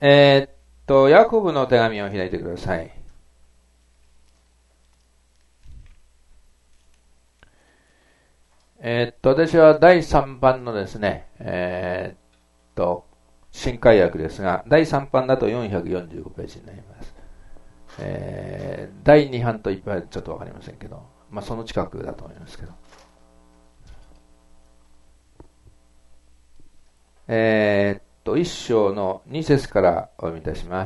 ヤコブの手紙を開いてください。私は第3版のですね、新海訳ですが、第3版だと445ページになります。第2版といっぱいちょっとわかりませんけど、その近くだと思いますけど。1章の2節からお読みいたします。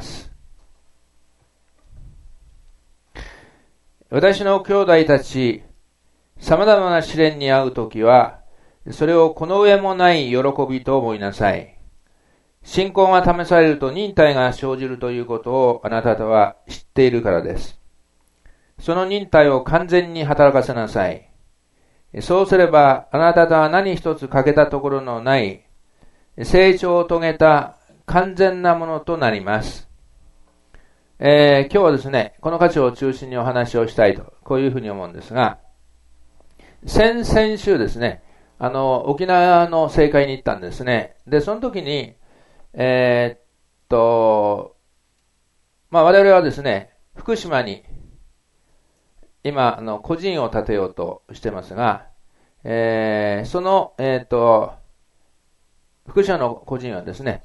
私の兄弟たち、様々な試練に遭うときは、それをこの上もない喜びと思いなさい。信仰が試されると忍耐が生じるということをあなた方は知っているからです。その忍耐を完全に働かせなさい。そうすればあなた方は何一つ欠けたところのない成長を遂げた完全なものとなります。今日はですね、この箇所を中心にお話をしたいと、こういうふうに思うんですが、先々週ですね、沖縄の政界に行ったんですね。で、その時に、我々はですね、福島に、今、個人を建てようとしてますが、その、福島の個人はですね、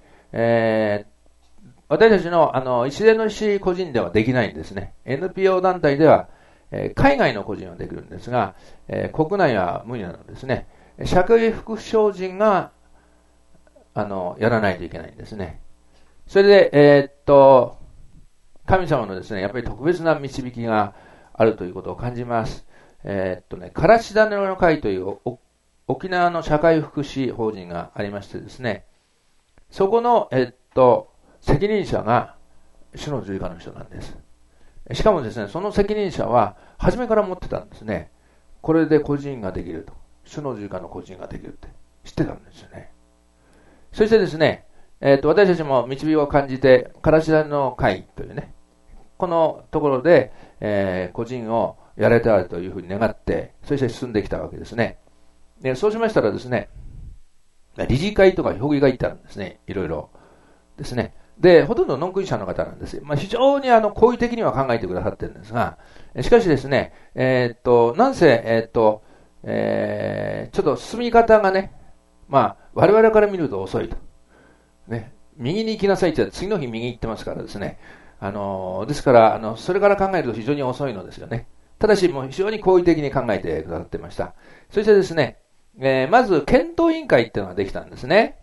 私たちの一連の石個人ではできないんですね。NPO 団体では、海外の個人はできるんですが、国内は無理なのですね。社会福祉法人がやらないといけないんですね。それで、神様のですね、やっぱり特別な導きがあるということを感じます。からし種の会という沖縄の社会福祉法人がありましてですね、そこの、責任者が主の十字架の人なんです。しかもですね、その責任者は初めから持ってたんですね。これで個人ができると。主の十字架の個人ができるって知ってたんですよね。そしてですね、私たちも導きを感じて、からし種の会というね、このところで、個人をやれたらというふうに願って、そして進んできたわけですね。で、そうしましたらですね、理事会とか評議会ってあるんですね。いろいろですね。で、ほとんどノンクリスチャンの方なんですよ。非常に好意的には考えてくださってるんですが、しかしですね、なんせ、ちょっと進み方がね、我々から見ると遅いと。ね、右に行きなさいって言ったら次の日右に行ってますからですね。ですから、それから考えると非常に遅いのですよね。ただし、もう非常に好意的に考えてくださってました。そしてですね、まず、検討委員会っていうのができたんですね。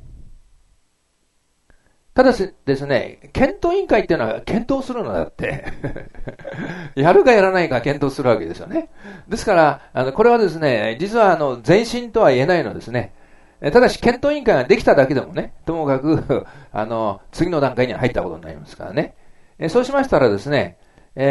ただしですね、検討委員会っていうのは検討するのだってやるかやらないか検討するわけですよね。ですから、これはですね、実は前進とは言えないのですね。ただし、検討委員会ができただけでもね、ともかく次の段階には入ったことになりますからね。そうしましたらですね、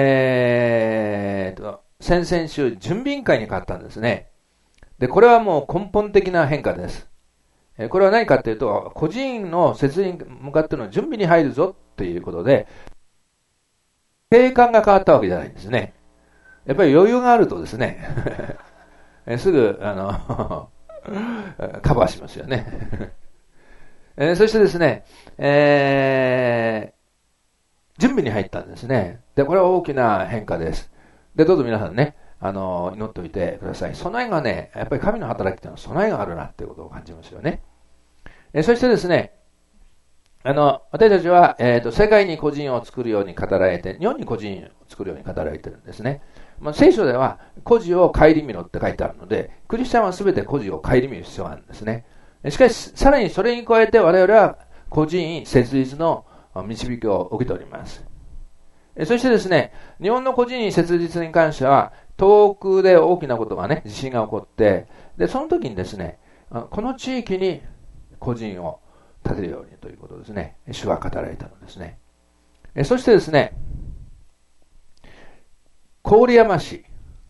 先々週、準備委員会に変わったんですね。で、これはもう根本的な変化です。これは何かというと、個人の設立に向かっての準備に入るぞということで、景観が変わったわけじゃないんですね。やっぱり余裕があるとですね、すぐ、カバーしますよね。そしてですね、準備に入ったんですね。で、これは大きな変化です。で、どうぞ皆さんね、祈っておいてください。備えがね、やっぱり神の働きっていうのは備えがあるなっていうことを感じますよね。そしてですね、私たちは、世界に個人を作るように語られて、日本に個人を作るように語られてるんですね。聖書では、孤児を顧みろって書いてあるので、クリスチャンは全て孤児を顧みる必要があるんですね。しかし、さらにそれに加えて我々は個人設立の導きを受けております。そしてですね、日本の個人設立に関しては、遠くで大きなことがね、地震が起こって、で、その時にですね、この地域に個人を立てるようにということですね、主は語られたのですね。そしてですね、郡山市、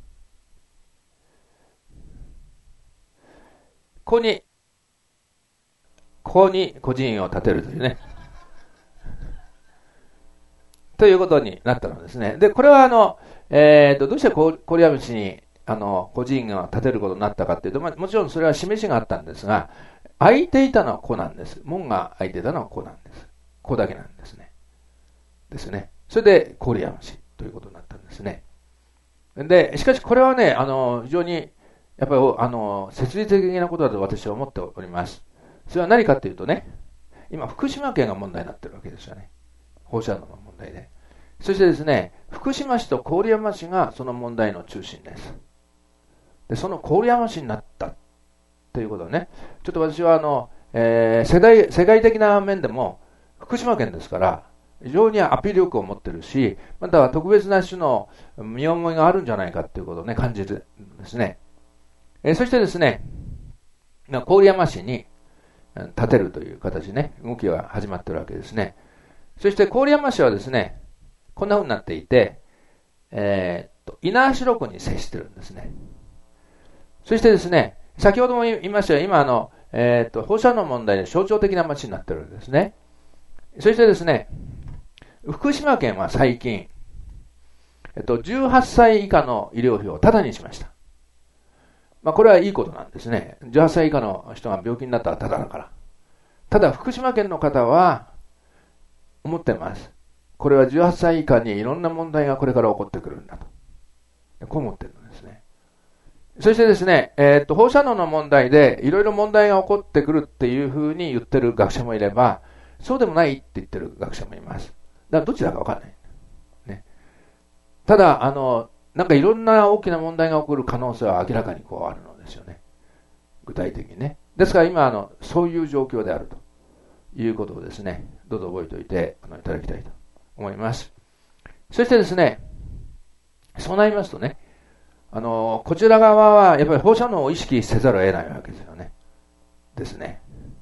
ここに個人を立てるというね、ということになったのですね。で、これはどうして郡山市に個人が立てることになったかというと、もちろんそれは示しがあったんですが、開いていたのはここなんです。門が開いていたのはここなんです。ここだけなんですね。 ですね。それで郡山市ということになったんですね。で、しかしこれはね、非常に、やっぱり、設立的なことだと私は思っております。それは何かっていうとね、今、福島県が問題になってるわけですよね。放射能の問題で。そしてですね、福島市と郡山市がその問題の中心です。で、その郡山市になったということはね、ちょっと私は世界的な面でも、福島県ですから、非常にアピール力を持ってるし、または特別な種の見思いがあるんじゃないかということをね、感じるんですね。そしてですね、郡山市に建てるという形でね、動きが始まっているわけですね。そして郡山市はですね、こんな風になっていて、猪苗代湖に接してるんですね。そしてですね、先ほども言いましたよ、今放射能問題で象徴的な町になってるんですね。そしてですね、福島県は最近、18歳以下の医療費をタダにしました。まあ、これはいいことなんですね。18歳以下の人が病気になったらタダだから。ただ、福島県の方は、思ってます。これは18歳以下にいろんな問題がこれから起こってくるんだと。こう思ってるんですね。そしてですね、放射能の問題でいろいろ問題が起こってくるっていうふうに言ってる学者もいれば、そうでもないって言ってる学者もいます。だからどっちだかわかんない。ね。ただ、なんかいろんな大きな問題が起こる可能性は明らかにこうあるのですよね。具体的にね。ですから今、そういう状況であるということをですね、どうぞ覚えておいていただきたいと思います。そしてですね、そうなりますとね、こちら側はやっぱり放射能を意識せざるを得ないわけですよね。ですね。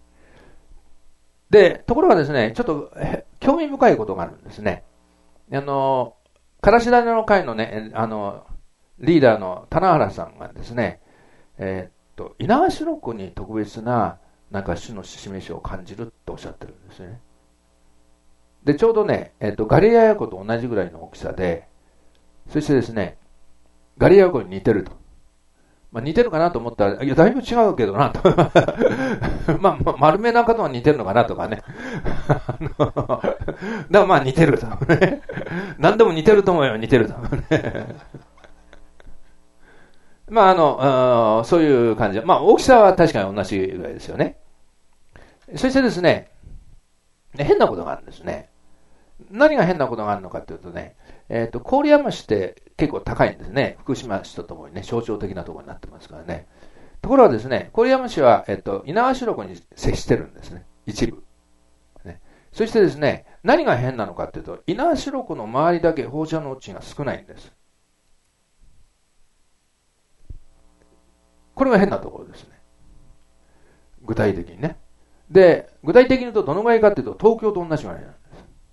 で、ところがですね、ちょっと興味深いことがあるんですね。からし種の会のね、リーダーの棚原さんがですね、猪苗代湖に特別ななんか種の示しを感じるっておっしゃってるんですね。で、ちょうどね、ガリレア湖と同じぐらいの大きさで、そしてですね、ガリレア湖に似てると。まあ、似てるかなと思ったら、いや、だいぶ違うけどなと。まあ、丸めな方は似てるのかなとかね。だからまあ似てると。何でも似てると思うよ、似てると。まあ、そういう感じで。まあ、大きさは確かに同じぐらいですよね。そしてですね、変なことがあるんですね。何が変なことがあるのかというとね、郡山市って結構高いんですね。福島市とともにね、象徴的なところになってますからね。ところがですね、郡山市は、猪苗代湖に接してるんですね。一部。ね、そしてですね、何が変なのかというと、猪苗代湖の周りだけ放射能値が少ないんです。これが変なところですね。具体的にね。で、具体的に言うとどのぐらいかというと、東京と同じぐらいなんです。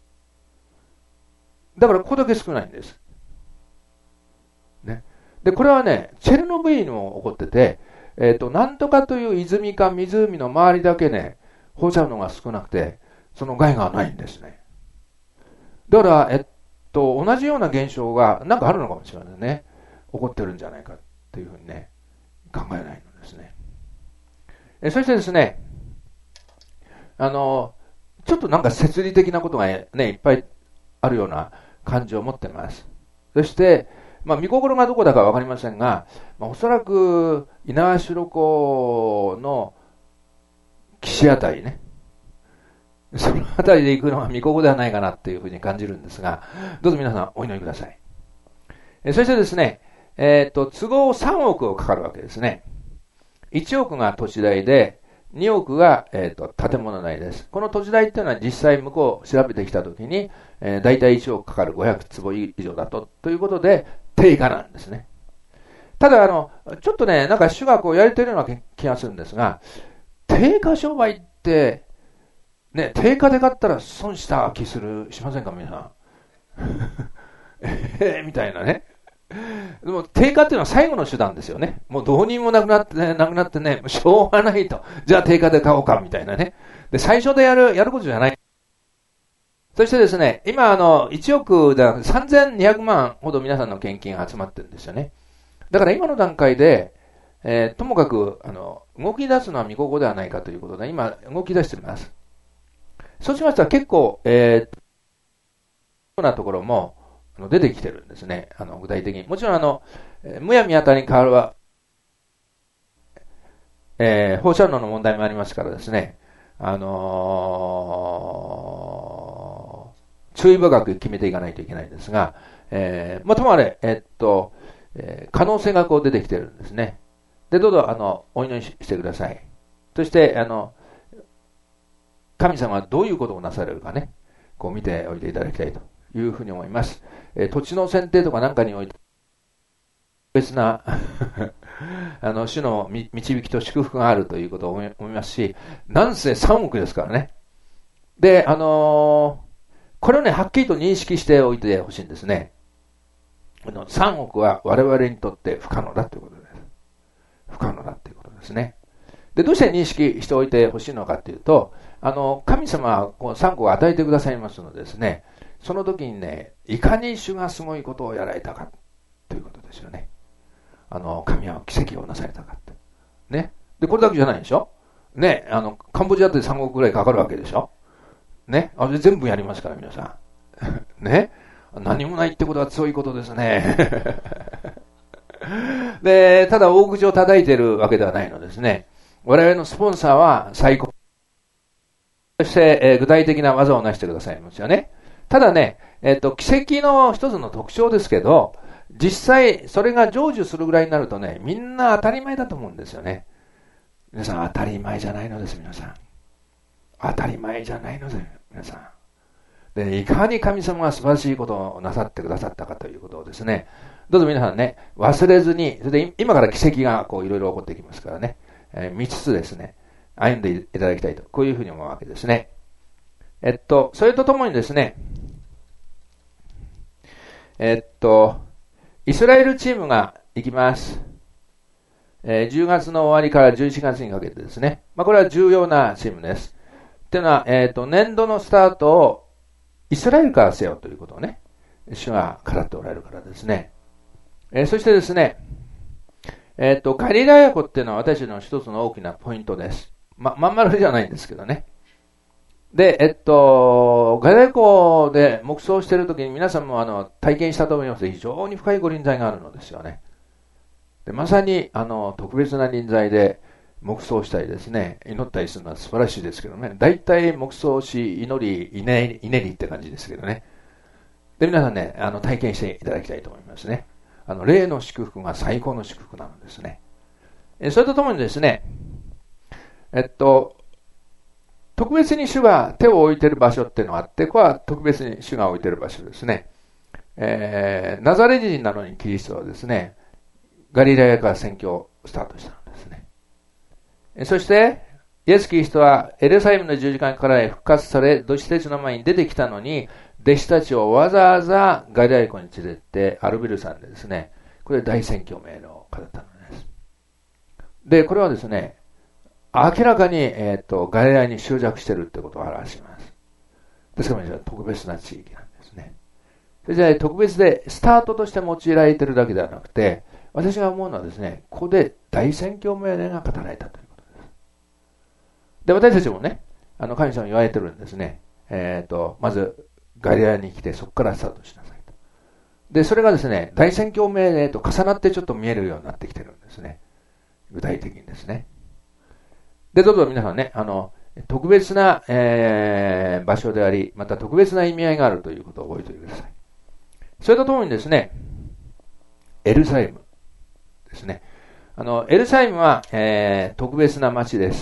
だからここだけ少ないんです。ね。で、これはね、チェルノブイリにも起こってて、なんとかという泉か湖の周りだけね、放射能が少なくて、その害がないんですね。だから、同じような現象がなんかあるのかもしれないね。起こってるんじゃないかっていうふうにね、考えないのですね。そしてですね、ちょっとなんか説理的なことがね、いっぱいあるような感じを持っています。そして、まあ、見心がどこだかわかりませんが、まあ、おそらく、猪苗代湖の岸あたりね、そのあたりで行くのが見心ではないかなっていうふうに感じるんですが、どうぞ皆さんお祈りください。そしてですね、都合3億をかかるわけですね。1億が土地代で、2億が、建物代です。この土地代っていうのは実際向こう調べてきたときに、大体1億かかる500坪以上だと、ということで、定価なんですね。ただ、ちょっとね、なんか主がこうやれてるような気がするんですが、定価商売って、ね、定価で買ったら損した気しませんか、皆さん。みたいなね。でも、定価っていうのは最後の手段ですよね。もうどうにもなくなってね、しょうがないと。じゃあ定価で買おうか、みたいなね。で、最初でやることじゃない。そしてですね、今1億で3200万ほど皆さんの献金が集まってるんですよね。だから今の段階で、ともかく、動き出すのは見ここではないかということで、今動き出しています。そうしましたら結構、 うなところも出てきてるんですね。具体的に。もちろんむやみやたりに変わるは、放射能の問題もありますからですね、注意深く決めていかないといけないんですが、ともあれ、可能性がこう出てきてるんですね。で、どうぞ、お祈りしてください。そして、神様はどういうことをなされるかね、こう見ておいていただきたいというふうに思います。土地の選定とかなんかにおいて、別な主の導きと祝福があるということを思いますし、なんせ3億ですからね。で、これをね、はっきりと認識しておいてほしいんですね。3億は我々にとって不可能だということです。不可能だということですね。で、どうして認識しておいてほしいのかというと、神様はこの3億を与えてくださいますのでですね、その時にね、いかに主がすごいことをやられたかということですよね。神は奇跡をなされたかって。ね。で、これだけじゃないでしょ。ね、カンボジアって3億ぐらいかかるわけでしょ。ね。全部やりますから、皆さん。ね。何もないってことは強いことですね。で、ただ大口を叩いてるわけではないのですね。我々のスポンサーは最高。そして、具体的な技を成してくださいますよね。ただね、奇跡の一つの特徴ですけど、実際それが成就するぐらいになるとね、みんな当たり前だと思うんですよね。皆さん当たり前じゃないのです、皆さん。当たり前じゃないのです、皆さん。で、いかに神様が素晴らしいことをなさってくださったかということをですね、どうぞ皆さんね、忘れずに、それで今から奇跡がこういろいろ起こってきますからね、見つつですね、歩んでいただきたいと、こういうふうに思うわけですね。それとともにですね、イスラエルチームが行きます。10月の終わりから11月にかけてですね。これは重要なチームです。というのは、年度のスタートをイスラエルからせよということをね、主が語っておられるからですね。そしてですね、ガリラヤ湖っていうのは私の一つの大きなポイントです。まん丸じゃないんですけどね。で、ガリラヤ湖で黙想しているときに皆さんも体験したと思います。非常に深いご臨在があるのですよね。でまさに特別な臨在で黙想したりですね、祈ったりするのは素晴らしいですけどね。大体黙想し、祈り、いねりって感じですけどね。で、皆さんね、体験していただきたいと思いますね。霊の祝福が最高の祝福なのですね。それとともにですね、特別に主が手を置いている場所っていうのがあって、これは特別に主が置いている場所ですね。ナザレ人なのにキリストはですね、ガリラヤから宣教をスタートしたんですね。そして、イエス・キリストはエルサレムの十字架から復活され、弟子たちの前に出てきたのに、弟子たちをわざわざガリラヤ湖に連れてアルビル山でですね、これ大宣教命令を語ったのです。で、これはですね、明らかに、ガリラヤに執着しているということを表します。ですから、特別な地域なんですね。それじゃ特別で、スタートとして用いられているだけではなくて、私が思うのはですね、ここで大宣教命令が語られたということです。で、私たちもね、神様に言われてるんですね。まず、ガリラヤに来て、そこからスタートしなさいと。で、それがですね、大宣教命令と重なってちょっと見えるようになってきてるんですね。具体的にですね。で、どうぞ皆さんね、特別な、場所であり、また特別な意味合いがあるということを覚えておいてください。それとともにですね、エルサレムですね。エルサレムは、特別な町です。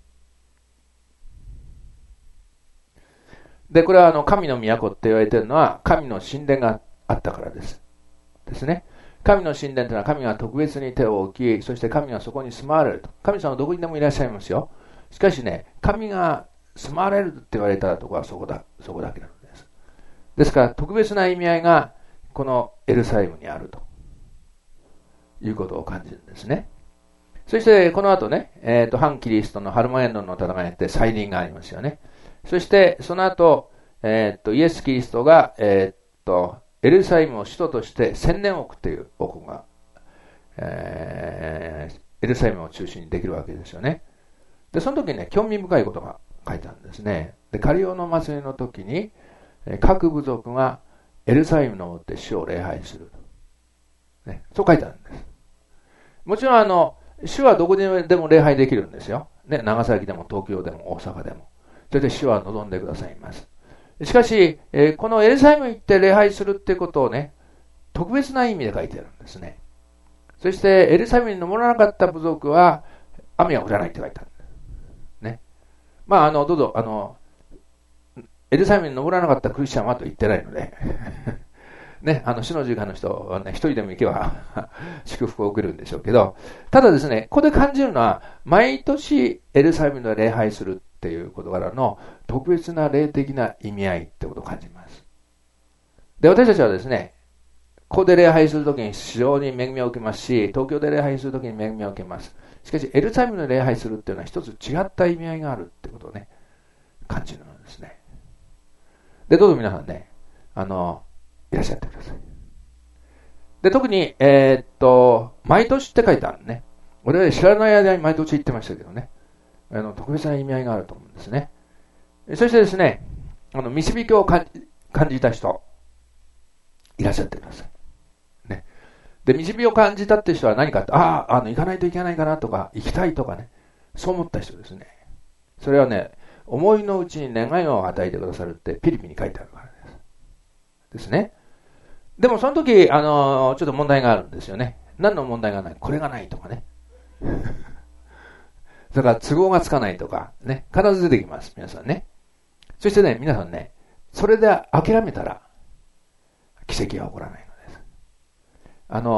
で、これは神の都って言われているのは、神の神殿があったからです。ですね。神の神殿というのは神が特別に手を置き、そして神がそこに住まわれると。神様はどこにでもいらっしゃいますよ。しかしね、神が住まわれるって言われたところはそこだけなのです。ですから特別な意味合いがこのエルサレムにあるということを感じるんですね。そしてこの後ね、反キリストのハルマゲンドンの戦いって再臨がありますよね。そしてその後、イエス・キリストが、エルサレムを首都として1000年億という王国が、エルサレムを中心にできるわけですよね。で、その時にね、興味深いことが書いてあるんですね。で、カリオの祭りの時に、各部族がエルサレムのって主を礼拝する。ね、そう書いてあるんです。もちろん主はどこでも礼拝できるんですよ。ね、長崎でも東京でも大阪でも。それで主は望んでくださいます。しかし、このエルサレムに行って礼拝するってことをね、特別な意味で書いてあるんですね。そして、エルサレムに登らなかった部族は、雨が降らないって書いてある。ね。まあ、どうぞ、エルサレムに登らなかったクリスチャンはと言ってないので、ね、主の十架の人はね、一人でも行けば祝福を受けるんでしょうけど、ただですね、ここで感じるのは、毎年エルサレムで礼拝するっていう事柄の特別な霊的な意味合いってことを感じます。で、私たちはですね、ここで礼拝するときに非常に恵みを受けますし、東京で礼拝するときに恵みを受けます。しかし、エルサレムで礼拝するっていうのは一つ違った意味合いがあるってことをね、感じるんですね。で、どうぞ皆さんね、いらっしゃってください。で、特に、毎年って書いてあるね。俺は知らない間に毎年言ってましたけどね。特別な意味合いがあると思うんですね。そしてですね、導きを感じた人、いらっしゃってください。ね。で、導きを感じたって人は何かって、行かないといけないかなとか、行きたいとかね、そう思った人ですね。それはね、思いのうちに願いを与えてくださるってピリピに書いてあるからです。ですね。でもその時、ちょっと問題があるんですよね。何の問題がない？これがないとかね。だから都合がつかないとか、ね。必ず出てきます。皆さんね。そしてね、皆さんね、それで諦めたら、奇跡は起こらないのです。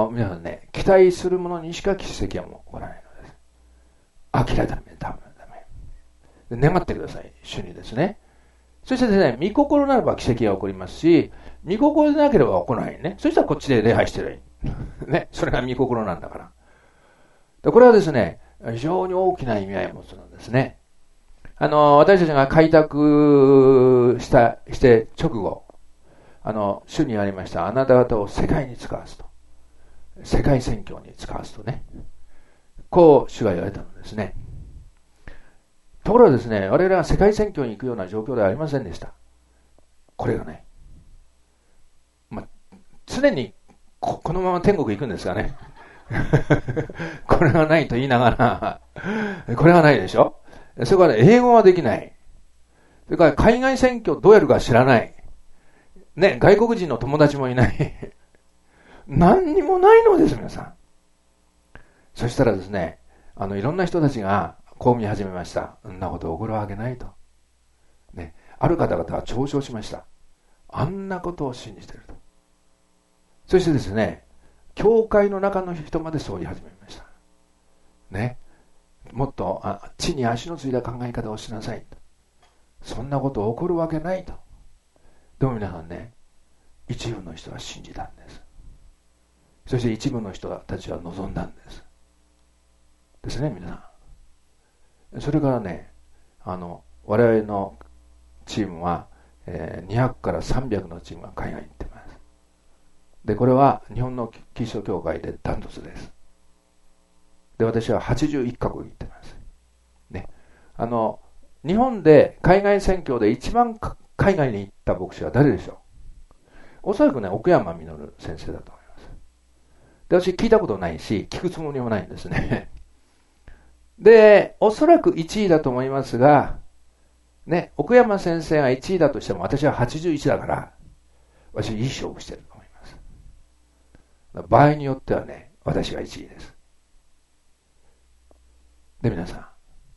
皆さんね、期待するものにしか奇跡は起こらないのです。諦め、ダメ。願ってください。主にですね。そしてですね、御心ならば奇跡が起こりますし、御心でなければ起こらないね。そしたらこっちで礼拝してる。ね。それが御心なんだから。でこれはですね、非常に大きな意味合いを持つのですね。私たちが開拓して直後、主に言われました。あなた方を世界に使わすと。世界宣教に使わすとね。こう、主が言われたのですね。ところがですね、我々は世界宣教に行くような状況ではありませんでした。これがね、常にこのまま天国行くんですがね。これがないと言いながら、これがないでしょ。それから英語はできない。それから海外宣教どうやるか知らない。ね、外国人の友達もいない。何にもないのです、皆さん。そしたらですね、いろんな人たちがこう見始めました。そんなこと起こるわけないと。ね、ある方々は嘲笑しました。あんなことを信じていると。そしてですね、教会の中の人までそう言い始めました。ね。もっと地に足のついた考え方をしなさいと。そんなこと起こるわけないと。でも皆さんね、一部の人は信じたんです。そして一部の人たちは望んだんです。ですね、皆さん。それからね、我々のチームは、200から300のチームが海外に行ってます。で、これは日本のキリスト教会でダントツです。で、私は81カ国行ってます。ね。日本で海外宣教で一番海外に行った牧師は誰でしょう？おそらくね、奥山実先生だと思います。で、私聞いたことないし、聞くつもりもないんですね。で、おそらく1位だと思いますが、ね、奥山先生が1位だとしても私は81だから、私いい勝負してると思います。場合によってはね、私が1位です。で、皆さん、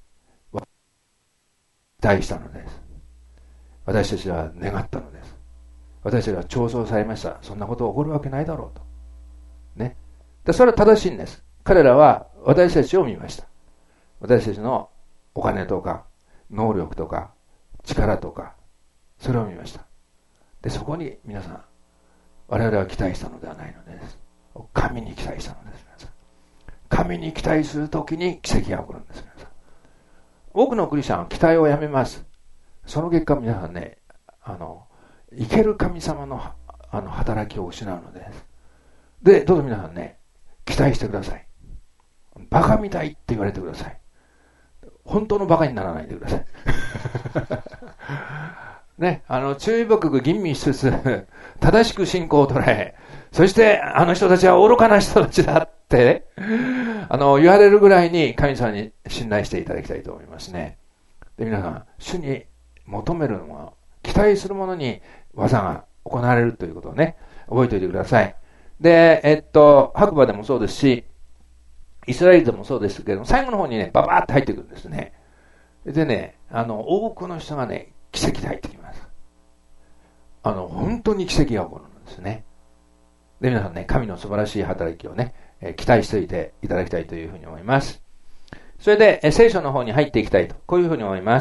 期待したのです。私たちは願ったのです。私たちは嘲笑されました。そんなこと起こるわけないだろうと。ね。で、それは正しいんです。彼らは私たちを見ました。私たちのお金とか、能力とか、力とか、それを見ました。で、そこに皆さん、我々は期待したのではないのです。神に期待したのです。皆さん。神に期待するときに奇跡が起こるんです。皆さん。多くのクリスチャンは期待をやめます。その結果皆さんね、生ける神様の働きを失うのです。で、どうぞ皆さんね、期待してください。バカみたいって言われてください。本当のバカにならないでください。 ね、注意深く吟味しつつ、正しく信仰を捉え、そしてあの人たちは愚かな人たちだって、言われるぐらいに神様に信頼していただきたいと思いますね。で、皆さん、主に求めるのは、期待するものに技が行われるということをね、覚えておいてください。で、白馬でもそうですし、イスラエルでもそうですけども、最後の方にね、ババーって入ってくるんですね。でね、多くの人がね、奇跡で入ってきます。本当に奇跡が起こるんですね。で、皆さんね、神の素晴らしい働きをね、期待しておいていただきたいというふうに思います。それで、聖書の方に入っていきたいと、こういうふうに思います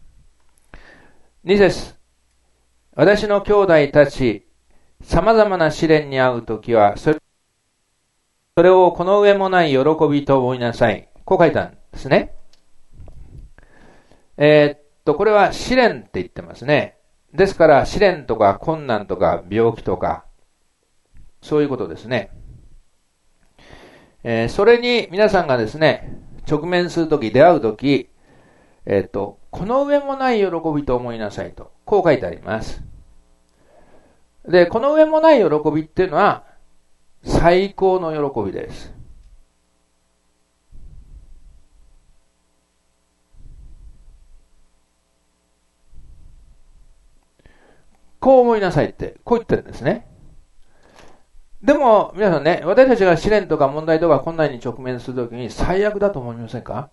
。2節。私の兄弟たち、様々な試練に遭うときは、それをこの上もない喜びと思いなさい。こう書いたんですね。これは試練って言ってますね。ですから、試練とか困難とか病気とか、そういうことですね。それに皆さんがですね、直面するとき、出会うとき、この上もない喜びと思いなさいと、こう書いてあります。で、この上もない喜びっていうのは、最高の喜びです。こう思いなさいって、こう言ってるんですね。でも、皆さんね、私たちが試練とか問題とか困難に直面するときに最悪だと思いませんか？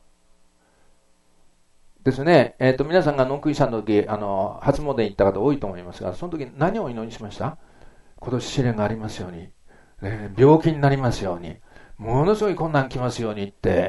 ですね。皆さんがノンクリスチャンの時、初詣に行った方多いと思いますが、その時何をお祈りしました？今年試練がありますように、病気になりますように、ものすごい困難来ますようにって、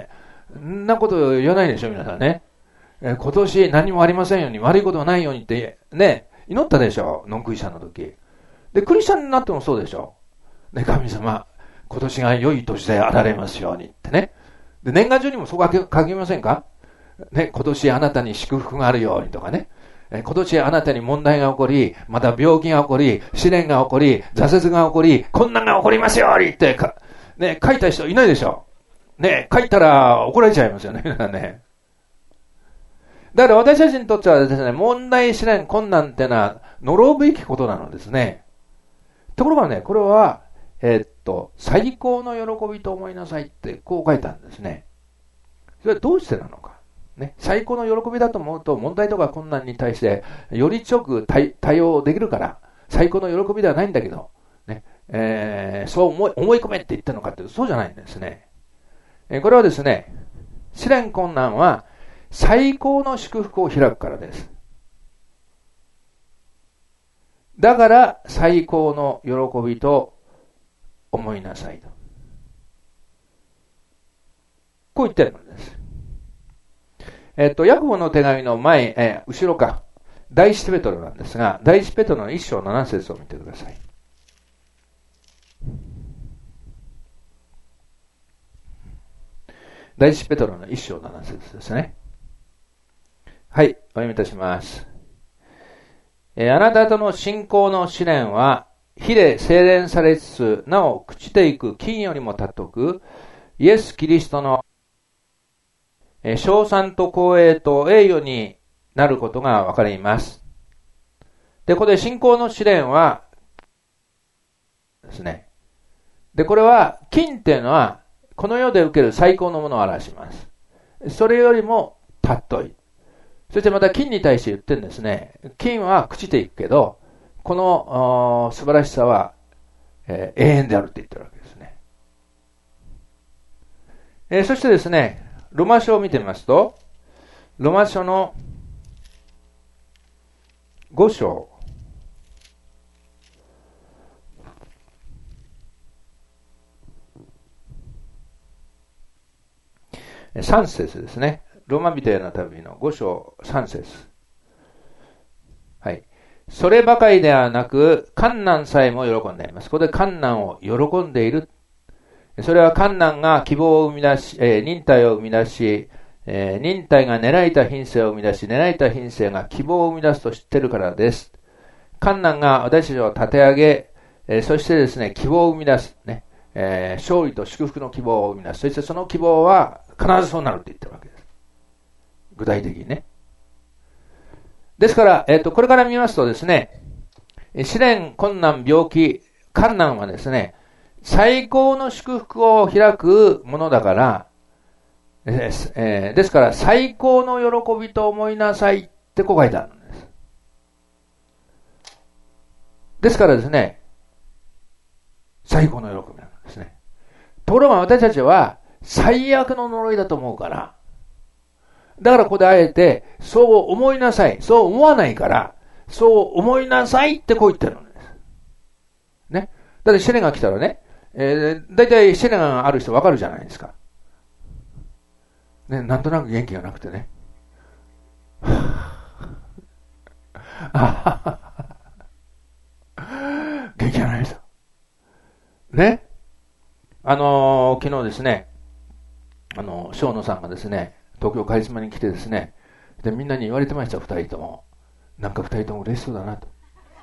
そんなこと言わないでしょ、皆さんね。今年何もありませんように、悪いことがないようにって、ね、祈ったでしょ、ノンクリスチャンの時。で、クリスチャンになってもそうでしょ。ね、神様、今年が良い年であられますようにってね。で、年賀状にもそう書きませんか？ね、今年あなたに祝福があるようにとかね。今年あなたに問題が起こり、また病気が起こり、試練が起こり、挫折が起こり、困難が起こりますようにってね、書いた人いないでしょ。ね、書いたら怒られちゃいますよね、ね。だから私たちにとってはですね、問題、試練、困難ってのは呪うべきことなのですね。ところがね、これは、最高の喜びと思いなさいってこう書いたんですね。それはどうしてなのか。ね、最高の喜びだと思うと問題とか困難に対してより強く対応できるから最高の喜びではないんだけど、ねそう思い込めって言ったのかっていうとそうじゃないんですね。これはですね、試練困難は最高の祝福を開くからです。だから最高の喜びと思いなさいと。こう言ってるのです。ヤコブの手紙の後ろか、第一ペトロなんですが、第一ペトロの1章7節を見てください。第一ペトロの1章7節ですね。はい、お読みいたします。あなたとの信仰の試練は、火で精錬されつつ、なお朽ちていく金よりも尊く、イエス・キリストの称賛と光栄と栄誉になることがわかります。で、ここで信仰の試練はですね。で、これは金っていうのはこの世で受ける最高のものを表します。それよりも尊い。そしてまた金に対して言ってるんですね。金は朽ちていくけど、この素晴らしさは、永遠であるって言ってるわけですね。そしてですね、ロマ書を見てみますと、ロマ書の5章。3節ですね。ローマ人への旅の5章3節。はい。そればかりではなく、困難さえも喜んでいます。ここで困難を喜んでいる。それは困難が希望を生み出し、忍耐を生み出し、忍耐が狙いた品性を生み出し、狙いた品性が希望を生み出すと知っているからです。困難が私たちを立て上げ、そしてですね、希望を生み出す。ね、勝利と祝福の希望を生み出す。そしてその希望は必ずそうなるって言ってるわけです。具体的にね。 ですから、これから見ますとですね、試練、困難、病気、困難はですね、最高の祝福を開くものだから、ですから、最高の喜びと思いなさいってこう書いてあるんです。ですからですね、最高の喜びなんですね。ところが私たちは最悪の呪いだと思うから、だからここであえて、そう思いなさい。そう思わないから、そう思いなさいってこう言ってるんです。ね。だって試練が来たらね、だいたい試練がある人わかるじゃないですか。ね、なんとなく元気がなくてね。元気がない人。ね。昨日ですね、生野さんがですね、東京カリスマに来てですね、で、みんなに言われてました、二人とも。なんか二人とも嬉しそうだなと。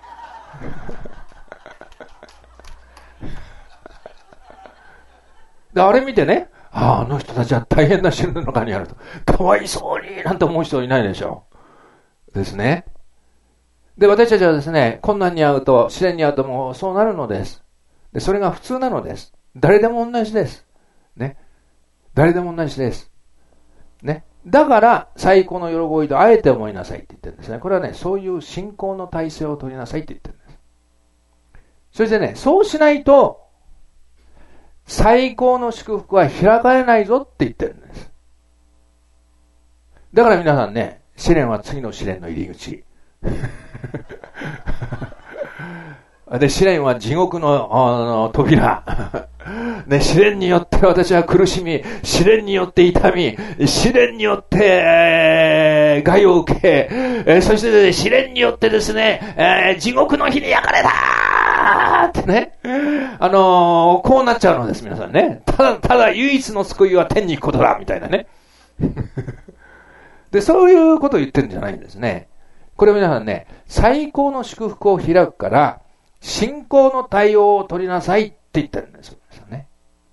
で、あれ見てね、あの人たちは大変な試練の中にあると。かわいそうになんて思う人いないでしょう。ですね。で、私たちはですね、困難に遭うと、試練に遭うともうそうなるのです。で、それが普通なのです。誰でも同じです。ね。誰でも同じです。ね。だから、最高の喜びとあえて思いなさいって言ってるんですね。これはね、そういう信仰の体制を取りなさいって言ってるんです。そしてね、そうしないと、最高の祝福は開かれないぞって言ってるんです。だから皆さんね、試練は次の試練の入り口。で、試練は地獄の扉。ね、試練によって私は苦しみ、試練によって痛み、試練によって、害を受け、そして、ね、試練によってですね、地獄の火に焼かれたってね、こうなっちゃうのです、皆さんね。ただ唯一の救いは天に行くことだ、みたいなね。で、そういうことを言ってるんじゃないんですね。これ皆さんね、最高の祝福を開くから、信仰の対応を取りなさいって言ってるんですよね。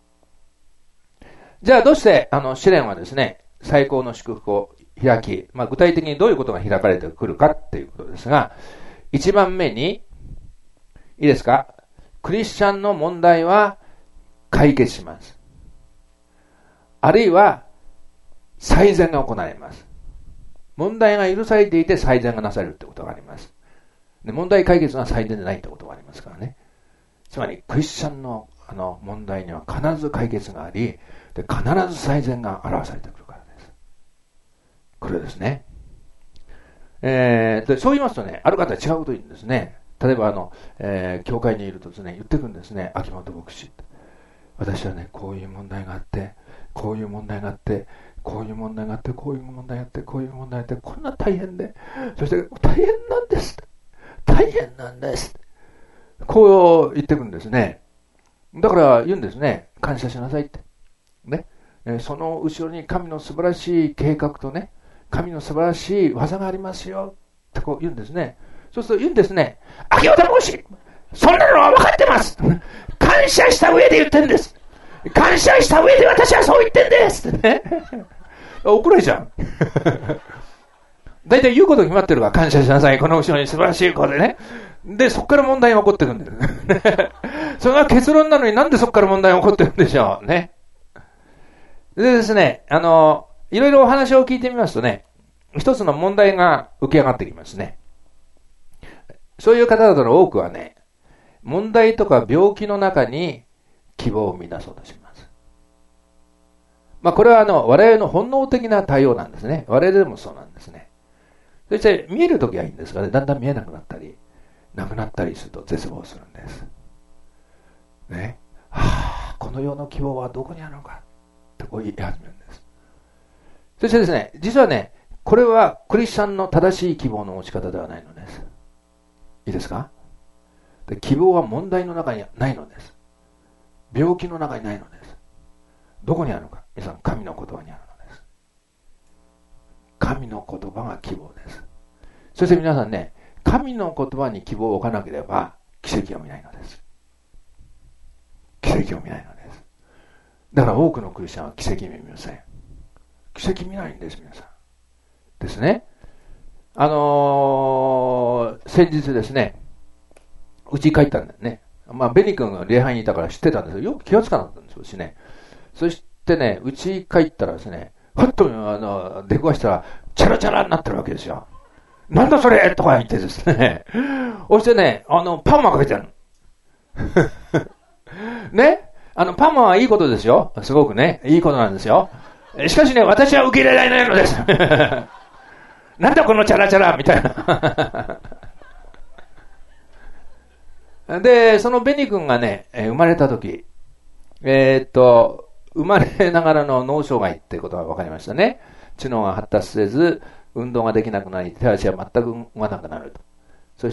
じゃあどうして、試練はですね、最高の祝福を開き、具体的にどういうことが開かれてくるかっていうことですが、一番目に、いいですか？クリスチャンの問題は解決します。あるいは、最善が行われます。問題が許されていて最善がなされるってことがあります。で、問題解決が最善でないってことがありますからね。つまり、クリスチャンの問題には必ず解決があり、で、必ず最善が表されてくるからです。これですね。で、そう言いますとね、ある方は違うことを言うんですね。例えば教会にいるとですね、言ってくるんですね、秋元牧師。私はね、こういう問題があって、こういう問題があって、こういう問題があって、こういう問題があって、こういう問題があって、こんな大変で、そして大変なんです。大変なんです。こう言ってくるんですね。だから言うんですね。感謝しなさいって。ね。その後ろに神の素晴らしい計画とね、神の素晴らしい技がありますよってこう言うんですね。そうすると言うんですね。秋元牧師、そんなのは分かってます。感謝した上で言ってるんです。感謝した上で私はそう言ってんですってね。怒られちゃう。だいたい言うこと決まってるから、感謝しなさい。この後ろに素晴らしい子でね。で、そこから問題が起こってくるんだよね。それが結論なのになんでそこから問題が起こってるんでしょうね。でですね、いろいろお話を聞いてみますとね、一つの問題が浮き上がってきますね。そういう方々の多くはね、問題とか病気の中に希望を見出そうとします。これは我々の本能的な対応なんですね。我々でもそうなんですね。そして見えるときはいいんですがね、だんだん見えなくなったり、なくなったりすると絶望するんです。ね。この世の希望はどこにあるのかってこう言い始めるんです。そしてですね、実はね、これはクリスチャンの正しい希望の持ち方ではないのです。いいですか？で、希望は問題の中にないのです。病気の中にないのです。どこにあるのか？皆さん、神の言葉にあるのです。神の言葉が希望です。そして皆さんね、神の言葉に希望を置かなければ奇跡を見ないのです。奇跡を見ないのです。だから多くのクリスチャンは奇跡見ません。奇跡見ないんです、皆さん。ですね。 先日ですね、うち帰ったんだよね。まあ、ベニ君が礼拝にいたから知ってたんですけど、よく気がつかなかったんですよしね。そしてね、うち帰ったらですね、ふっと出くわしたら、チャラチャラになってるわけですよ。なんだそれとか言ってですね。そしてね、パーマかけてるの。ね、パーマはいいことですよ。すごくね、いいことなんですよ。しかしね、私は受け入れられないのです。なんだこのチャラチャラみたいな。で、そのベニ君がね、生まれた時、生まれながらの脳障害っていうことが分かりましたね。知能が発達せず、運動ができなくなり、手足は全く動かなくなると。そして、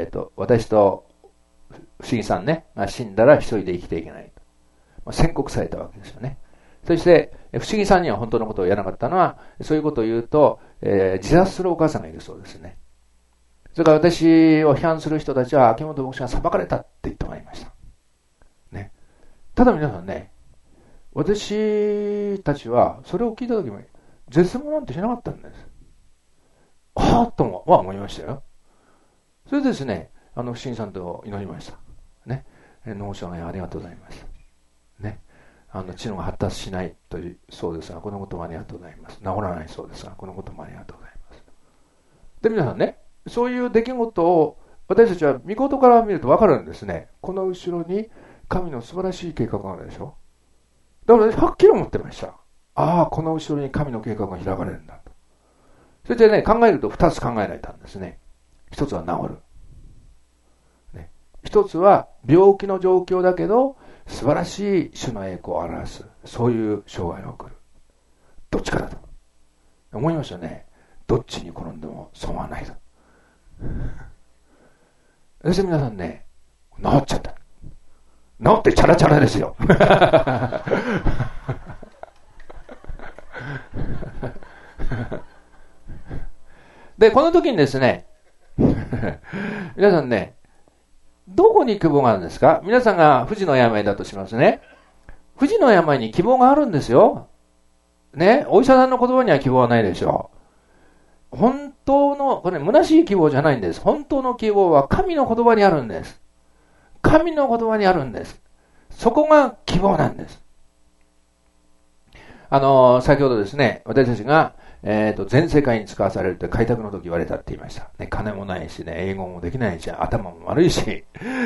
私と不思議さんね、が死んだら一人で生きていけないと。宣告されたわけですよね。そして、不思議さんには本当のことを言わなかったのは、そういうことを言うと、自殺するお母さんがいるそうですね。それから私を批判する人たちは、秋元牧師が裁かれたって言ってまいりました。ね。ただ皆さんね、私たちは、それを聞いたときも、絶望なんてしなかったんです。はぁとは思いましたよ。それでですね、不思議さんと祈りました。ね。脳障害ありがとうございます。ね。知能が発達しないというそうですが、このこともありがとうございます。治らないそうですが、このこともありがとうございます。で、皆さんね、そういう出来事を私たちは御事から見ると分かるんですね。この後ろに神の素晴らしい計画があるでしょ。だからはっきり思ってました。ああ、この後ろに神の計画が開かれるんだと。それでね、考えると2つ考えられたんですね。1つは治る。ね、1つは病気の状況だけど、素晴らしい主の栄光を表す。そういう生涯を送る。どっちかだと。思いましたね。どっちに転んでも損はないと。そして皆さんね、治っちゃった。治ってチャラチャラですよ。で、この時にですね、皆さんね、どこに希望があるんですか？皆さんが不治の病だとしますね。不治の病に希望があるんですよ。ね、お医者さんの言葉には希望はないでしょう。本当の、これ虚しい希望じゃないんです。本当の希望は神の言葉にあるんです。神の言葉にあるんです。そこが希望なんです。先ほどですね、私たちが、全世界に使わされるって開拓の時言われたって言いました。ね、金もないしね、英語もできないし、頭も悪いし。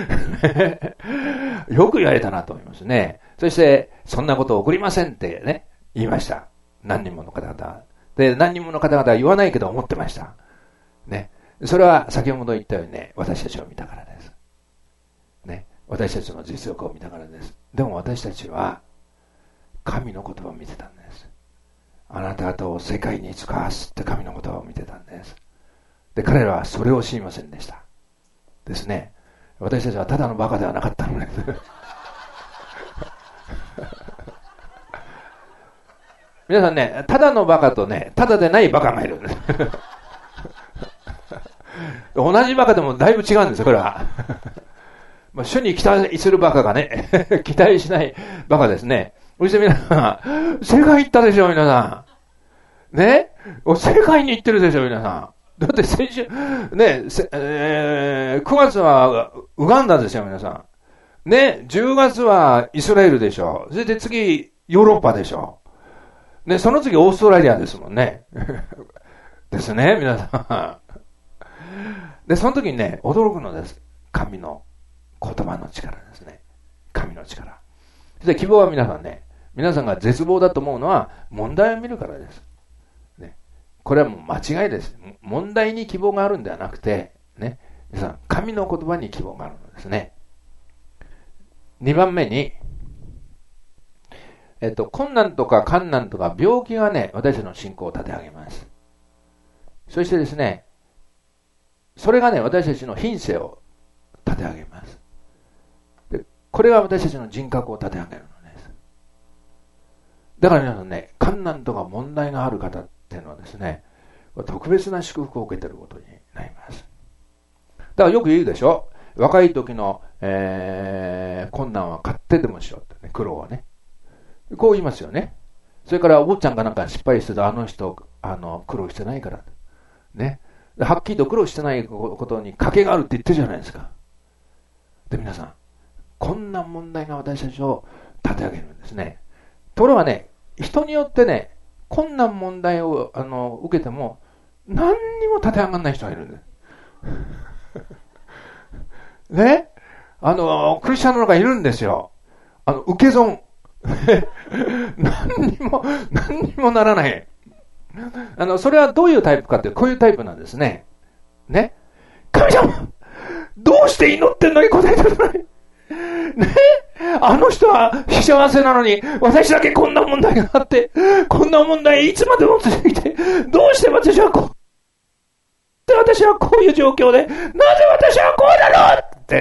よく言われたなと思いますね。そして、そんなこと起こりませんってね、言いました。何人もの方々。で、何人もの方々は言わないけど思ってました。ね。それは先ほど言ったようにね、私たちを見たからです。ね。私たちの実力を見たからです。でも私たちは、神の言葉を見てたんです。あなた方を世界に使わすって神の言葉を見てたんです。で、彼らはそれを知りませんでした。ですね。私たちはただのバカではなかったのです。皆さんね、ただのバカとね、ただでないバカがいるんです。同じバカでもだいぶ違うんですよ、これは。まあ、主に期待するバカがね、期待しないバカですね。そして皆さん、世界行ったでしょ、皆さん。ね、世界に行ってるでしょ、皆さん。だって先週、ね、9月はウガンダですよ、皆さん。ね、10月はイスラエルでしょ。それで次、ヨーロッパでしょ。ね、その次、オーストラリアですもんね。ですね、皆さん。で、その時にね、驚くのです。神の言葉の力ですね。神の力。そして希望は皆さんね、皆さんが絶望だと思うのは問題を見るからです。ね、これはもう間違いです。問題に希望があるんではなくて、ね、皆さん、神の言葉に希望があるのですね。2番目に、困難とか困難とか病気がね、私たちの信仰を立て上げます。そしてですね、それがね、私たちの品性を立て上げます。で、これが私たちの人格を立て上げるのです。だから皆さんね、困難とか問題がある方っていうのはですね、特別な祝福を受けていることになります。だからよく言うでしょ、若い時の、困難は買ってでもしようってね、苦労はね。こう言いますよね。それからお坊ちゃんがなんか失敗してたあの人、苦労してないから。 ね。はっきりと苦労してないことに賭けがあるって言ってるじゃないですか。で、皆さん、困難問題が私たちを立て上げるんですね。ところがね、人によってね、困難問題を受けても、何にも立て上がらない人がいるんです。ね、クリスチャンの中いるんですよ。受け損。何にもならない。それはどういうタイプかって、こういうタイプなんですね。ね。神様、どうして祈ってんのに答えてくれない。ね。あの人は幸せなのに、私だけこんな問題があって、こんな問題いつまでも続いて、どうして私はこういう状況で、なぜ私はこうなのって。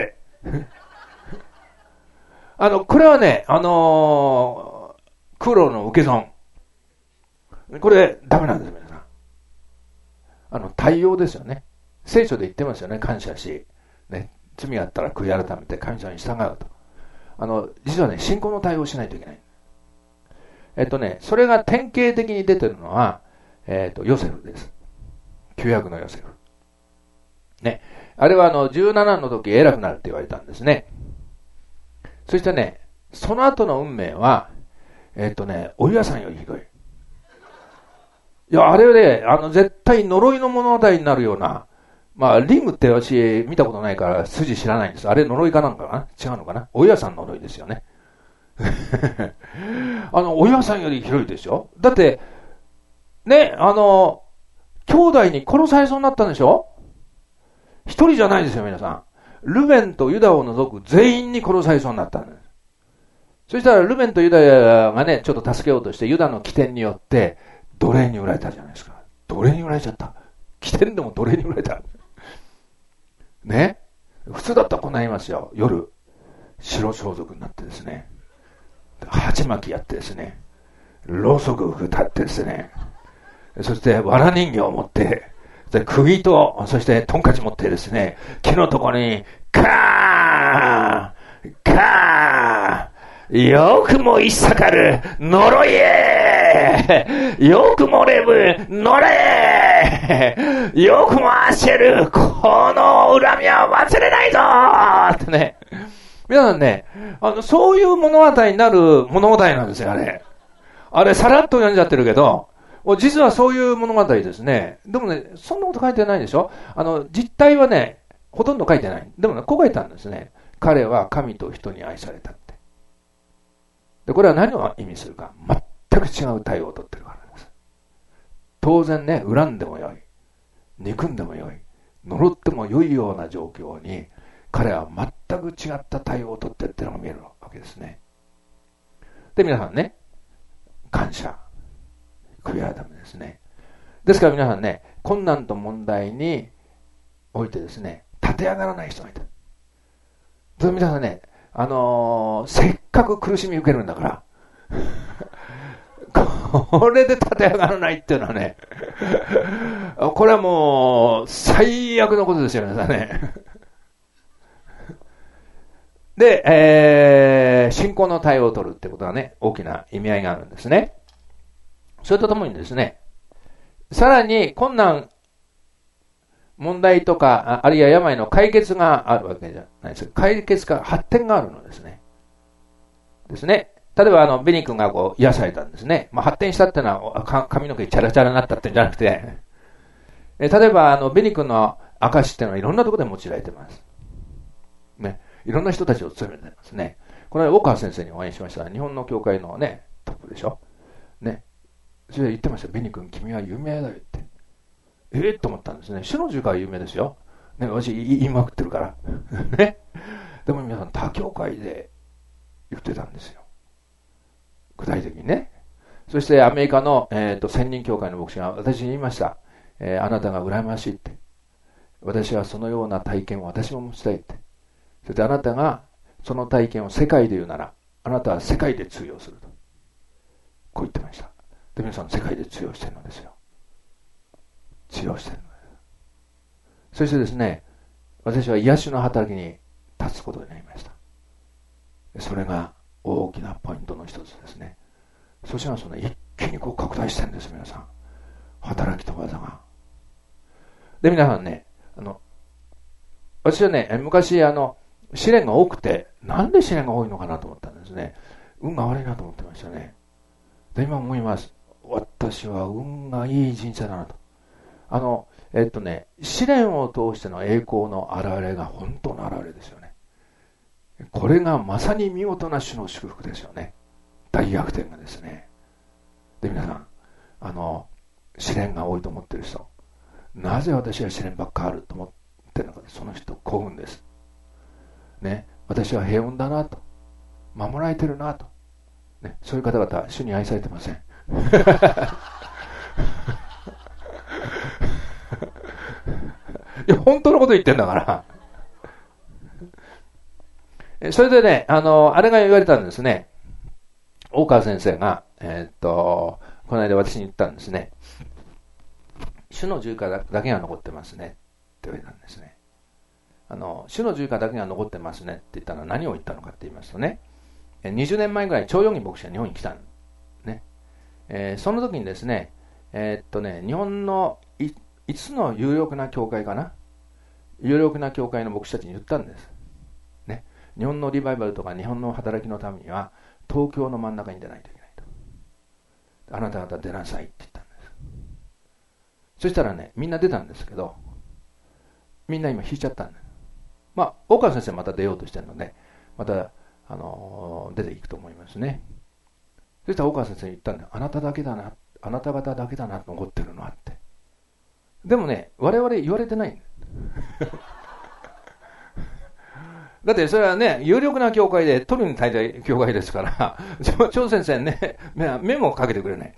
これはね、苦労の受け損。これ、ダメなんです、皆さん。対応ですよね。聖書で言ってますよね、感謝し。ね、罪があったら悔い改めて神様に従うと。実はね、信仰の対応をしないといけない。それが典型的に出てるのは、ヨセフです。旧約のヨセフ。ね。あれは17の時偉くなるって言われたんですね。そしてね、その後の運命は、お岩さんよりひどい。いや、あれね、絶対呪いの物語になるような、まあ、リムって私見たことないから筋知らないんです。あれ呪いかなんかな、違うのかな、お岩さん呪いですよね。お岩さんよりひどいですよ。だって、ね、兄弟に殺されそうになったんでしょ。一人じゃないですよ、皆さん。ルベンとユダを除く全員に殺されそうになったんです。そしたらルベンとユダがね、ちょっと助けようとして、ユダの起点によって、奴隷に売られたじゃないですか。奴隷に売られちゃった。起点でも奴隷に売られた。ね。普通だったらこんな言いますよ。夜、白装束になってですね、鉢巻きやってですね、ろうそく立ってですね、そして藁人形を持って、釘と、そしてトンカチ持ってですね、木のところに、カーンカーンよくもいさかる呪いへよくもレブ乗れよくもアシェルこの恨みは忘れないぞってね。皆さんね、そういう物語になる物語なんですよ、あれ。あれ、さらっと読んじゃってるけど、実はそういう物語ですね。でもね、そんなこと書いてないでしょ。実態はね、ほとんど書いてない。でもね、こう書いてあるんですね。彼は神と人に愛されたって。で、これは何を意味するか。全く違う対応を取ってるからです。当然ね、恨んでもよい。憎んでもよい。呪ってもよいような状況に、彼は全く違った対応を取ってるっていうのが見えるわけですね。で、皆さんね、感謝。悔い改めですね。ですから皆さんね、困難と問題においてですね、立て上がらない人がいた。皆さんね、せっかく苦しみ受けるんだから、これで立て上がらないっていうのはね、これはもう最悪のことですよ、皆さんね。で、信仰の対応を取るってことはね、大きな意味合いがあるんですね。それとともにですね、さらに困難、問題とか、あるいは病の解決があるわけじゃないです。解決か発展があるのですね。ですね。例えばベニ君がこう癒されたんですね。まあ、発展したっていうのは髪の毛チャラチャラになったってんじゃなくて、例えばベニ君の証っていうのはいろんなところで用いられてます。ね。いろんな人たちを務めてますね。これは大川先生にお会いしました。日本の教会のね、トップでしょ。ね。それで言ってました。ベニ君君は有名だよって。と思ったんですね。主の十架は有名ですよ。ね、私言いまくってるから。ね。でも皆さん他教会で言ってたんですよ。具体的にね。そしてアメリカの、千人教会の牧師が私に言いました。あなたが羨ましいって。私はそのような体験を私も持ちたいって。そしてあなたがその体験を世界で言うなら、あなたは世界で通用すると。こう言ってました。で、皆さん世界で通用してるのですよ。治療しているのです。そしてですね、私は癒しの働きに立つことになりました。それが大きなポイントの一つですね。そしたら一気にこう拡大してるんです、皆さん。働きと技が。 で、皆さんね、私はね、昔試練が多くて、なんで試練が多いのかなと思ったんですね。運が悪いなと思ってましたね。で、今思います。私は運がいい人生だなと。試練を通しての栄光の現れが本当の現れですよね。これがまさに見事な主の祝福ですよね。大逆転がですね。で、皆さん、試練が多いと思ってる人、なぜ私は試練ばっかあると思ってるのか、その人幸運です。ね、私は平穏だなと、守られてるなと、ね、そういう方々、主に愛されてません。いや、本当のこと言ってんだから。それでね、あれが言われたんですね。大川先生が、この間私に言ったんですね。主の十架だけが残ってますねって言われたんですね。主の十架だけが残ってますねって言ったのは何を言ったのかって言いますとね、20年前ぐらい、張陽義牧師が日本に来たんね。その時にですね、日本の5つの有力な教会かな、有力な教会の牧師たちに言ったんです。ね、日本のリバイバルとか日本の働きのためには、東京の真ん中に出ないといけないと。あなた方出なさいって言ったんです。そしたらね、みんな出たんですけど、みんな今引いちゃったんです。まあ、大川先生また出ようとしてるので、また、出ていくと思いますね。そしたら大川先生に言ったんだよ。あなただけだな、あなた方だけだな、残ってるのはって。でもね、我々言われてないんだ。だってそれはね、有力な教会で、取るに大体教会ですから、張先生ね、目もかけてくれない。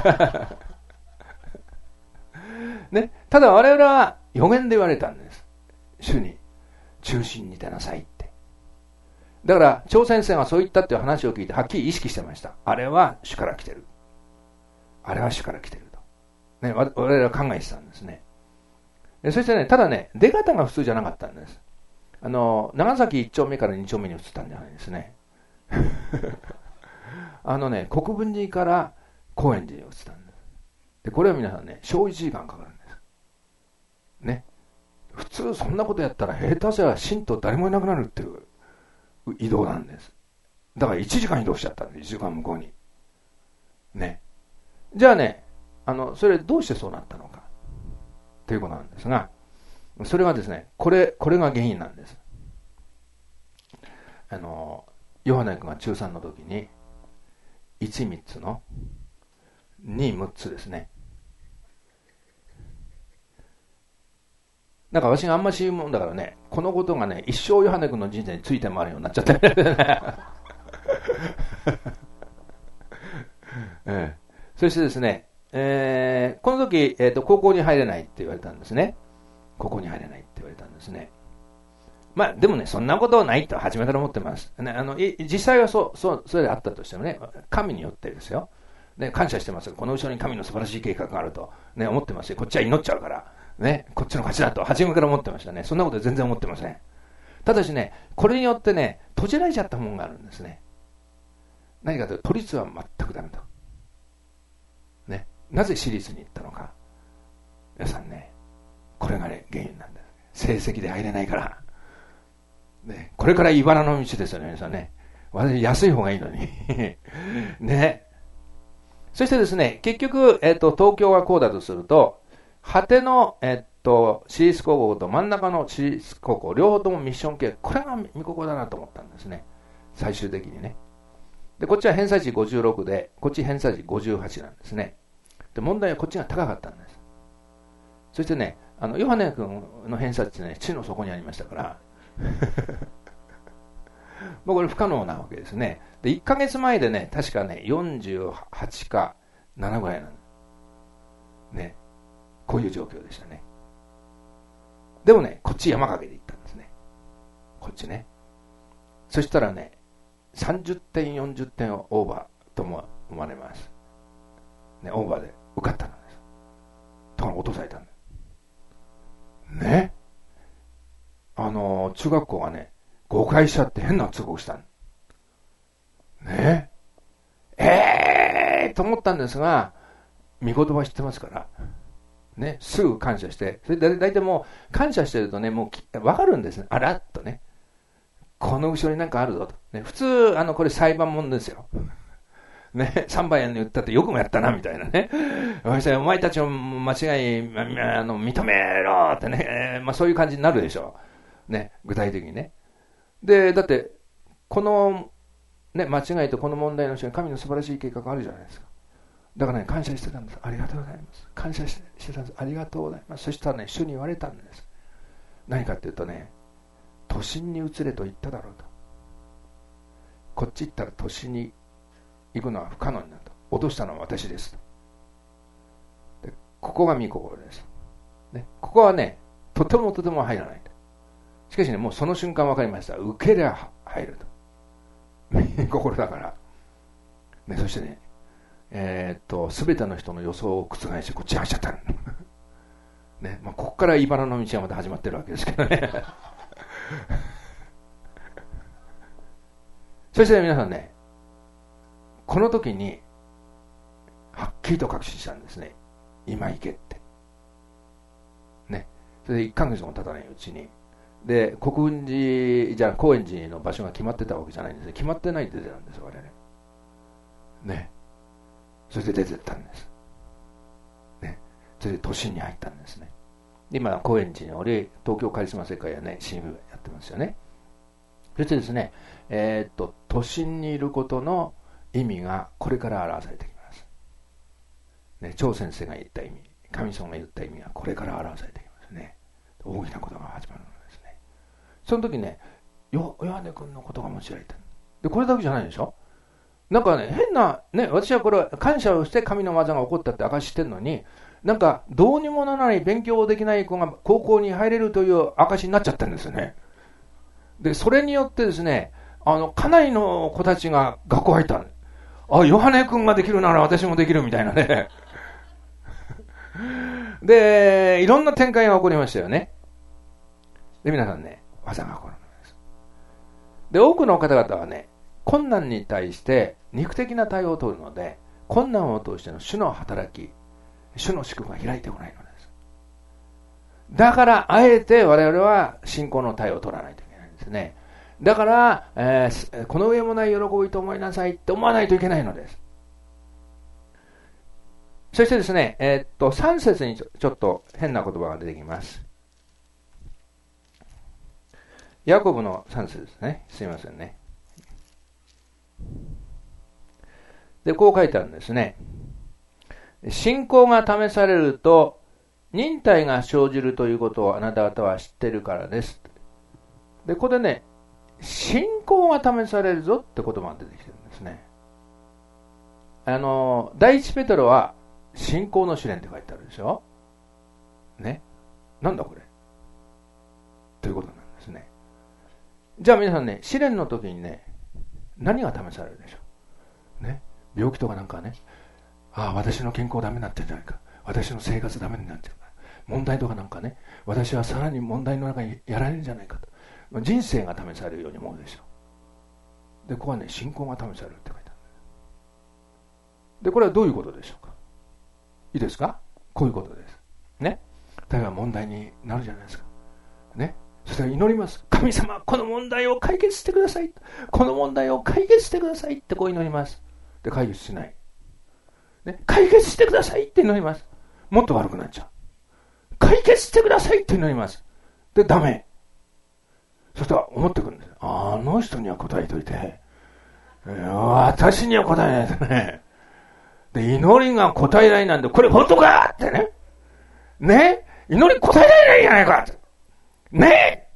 ね、ただ我々は予言で言われたんです。主に中心に出なさいって。だから、張先生がそう言ったっていう話を聞いて、はっきり意識してました。あれは主から来てる。あれは主から来てると。ね、我々は考えてたんですね。そしてね、ただね、出方が普通じゃなかったんです。長崎1丁目から2丁目に移ったんじゃないですね。国分寺から高円寺に移ったんです。で、これは皆さんね、小1時間かかるんです。ね。普通そんなことやったら下手すりゃ信徒誰もいなくなるっていう移動なんです。だから1時間移動しちゃったんです。1時間向こうに。ね。じゃあね、それどうしてそうなったのか。ということなんですが、それはですね、これが原因なんです。ヨハネ君が中3の時に、1、3つの、2、6つですね。なんか私があんまし言うもんだからね、このことがね、一生ヨハネ君の人生について回るようになっちゃってそしてですね、この時、高校に入れないって言われたんですね。高校に入れないって言われたんですね。まあ、でもね、そんなことはないと初めから思ってます。ね、実際はそれであったとしてもね、神によってですよ。ね、感謝してます。この後ろに神の素晴らしい計画があると、ね、思ってますよ。こっちは祈っちゃうから、ね、こっちの勝ちだと、初めから思ってましたね。そんなこと全然思ってません。ただしね、これによってね、閉じられちゃったものがあるんですね。何かというと、都立は全くダメと。ね、なぜ私立に行ったのか。皆さんね、これがね、原因なんです。成績で入れないから。ね、これから茨の道ですよね、皆さんね。私、安い方がいいのに。ね。そしてですね、結局、東京がこうだとすると、果ての、私立高校と真ん中の私立高校、両方ともミッション系、これが見ここだなと思ったんですね。最終的にね。で、こっちは偏差値56で、こっち偏差値58なんですね。で、問題はこっちが高かったんです。そしてね、ヨハネ君の偏差値ね、地の底にありましたから、もうこれ不可能なわけですね。で、1ヶ月前でね、確かね、48か7ぐらいなんね。こういう状況でしたね。でもね、こっち山かけで行ったんですね。こっちね。そしたらね、30点、40点をオーバーとも思われます。ね、オーバーで受かったんです。ところが落とされたんです。ね。中学校がね、誤解しちゃって変な通告したんね。と思ったんですが、御言葉知ってますから、 ね、すぐ感謝して、それで大体もう感謝してるとね、もうわかるんですね。あらっとね。この後ろになんかあるぞと。ね、普通、これ裁判もんですよ。ね、3番言ったってよくもやったな、みたいなね。お前たちの間違い、認めろってね、そういう感じになるでしょう。ね、具体的にね。で、だって、この、ね、間違いとこの問題の後ろに神の素晴らしい計画があるじゃないですか。だからね、感謝してたんです。ありがとうございます。感謝してたんです。ありがとうございます。そしたらね、主に言われたんです。何かっていうとね、都心に移れと言っただろうと。こっち行ったら都心に行くのは不可能になると。脅したのは私ですと。で、ここが御心です。ね、ここはね、とてもとても入らないと。しかしね、もうその瞬間分かりました。受けりゃ入ると。御心だから。ね、そしてね、すべての人の予想を覆してこっちに入っちゃったの。ね、ここから茨の道はまた始まってるわけですけどね。そして皆さんね、この時にはっきりと確信したんですね。今行けって。ね。それで1ヶ月も経たないうちに。で、国分寺、じゃあ高円寺の場所が決まってたわけじゃないんですね。決まってないで出てたんですよ、我々。ね。それで出てったんです。ね。それで都心に入ったんですね。今、高円寺に俺、東京カリスマ世界やね、新聞やってますよね。そしてですね、都心にいることの意味がこれから表されてきます。ね、張先生が言った意味、神様が言った意味がこれから表されてきますね。大きなことが始まるのですね。その時ね、ヨハネ君のことが用いられた。で、これだけじゃないでしょ。なんかね、変な、ね、私はこれは感謝をして神の技が起こったって証ししてるのに、なんかどうにもならない勉強できない子が高校に入れるという証になっちゃったんですよね。で、それによってですね、かなりの子たちが学校入った。あ、ヨハネ君ができるなら私もできるみたいなね。で、いろんな展開が起こりましたよね。で、皆さんね、技が起こるのです。で、多くの方々はね、困難に対して肉的な対応を取るので、困難を通しての主の働き、主の祝福が開いてこないのです。だから、あえて我々は信仰の対応を取らないといけないんですね。だから、この上もない喜びと思いなさいって思わないといけないのです。そしてですね、3節にちょっと変な言葉が出てきます。ヤコブの3節ですね。すいませんね。で、こう書いてあるんですね。信仰が試されると、忍耐が生じるということをあなた方は知っているからです。で、ここでね、信仰が試されるぞって言葉が出てきてるんですね。第一ペテロは、信仰の試練って書いてあるでしょ。ね。なんだこれということなんですね。じゃあ皆さんね、試練の時にね、何が試されるでしょう。ね。病気とかなんかね、ああ、私の健康ダメになってるんじゃないか。私の生活ダメになってるから。問題とかなんかね、私はさらに問題の中にやられるんじゃないかと。人生が試されるように思うでしょう。で、ここはね、信仰が試されるって書いてある。で、これはどういうことでしょうか。いいですか。こういうことです。ね。例えば問題になるじゃないですか。ね。そしたら祈ります。神様、この問題を解決してください。この問題を解決してくださいってこう祈ります。で、解決しない。ね。解決してくださいって祈ります。もっと悪くなっちゃう。解決してくださいって祈ります。で、ダメ。そしたら思ってくるんです。あの人には答えといて、私には答えないとね。で、祈りが答えられないんで、これ本当かってね。ね、祈り答えられないじゃないかって。ね。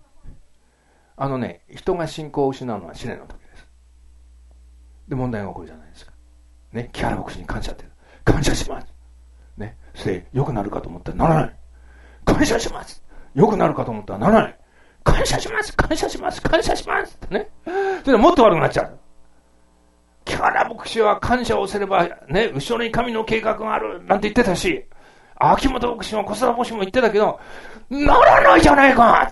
人が信仰を失うのは試練の時です。で、問題が起こるじゃないですか。ね、木原牧師に感謝って。感謝します。ね、そして良くなるかと思ったらならない。感謝します。良くなるかと思ったらならない。感謝します。感謝します。感謝しますってね。それでもっと悪くなっちゃう。木原牧師は感謝をすればね、後ろに神の計画があるなんて言ってたし、秋元牧師も小沢牧師も言ってたけど、ならないじゃないか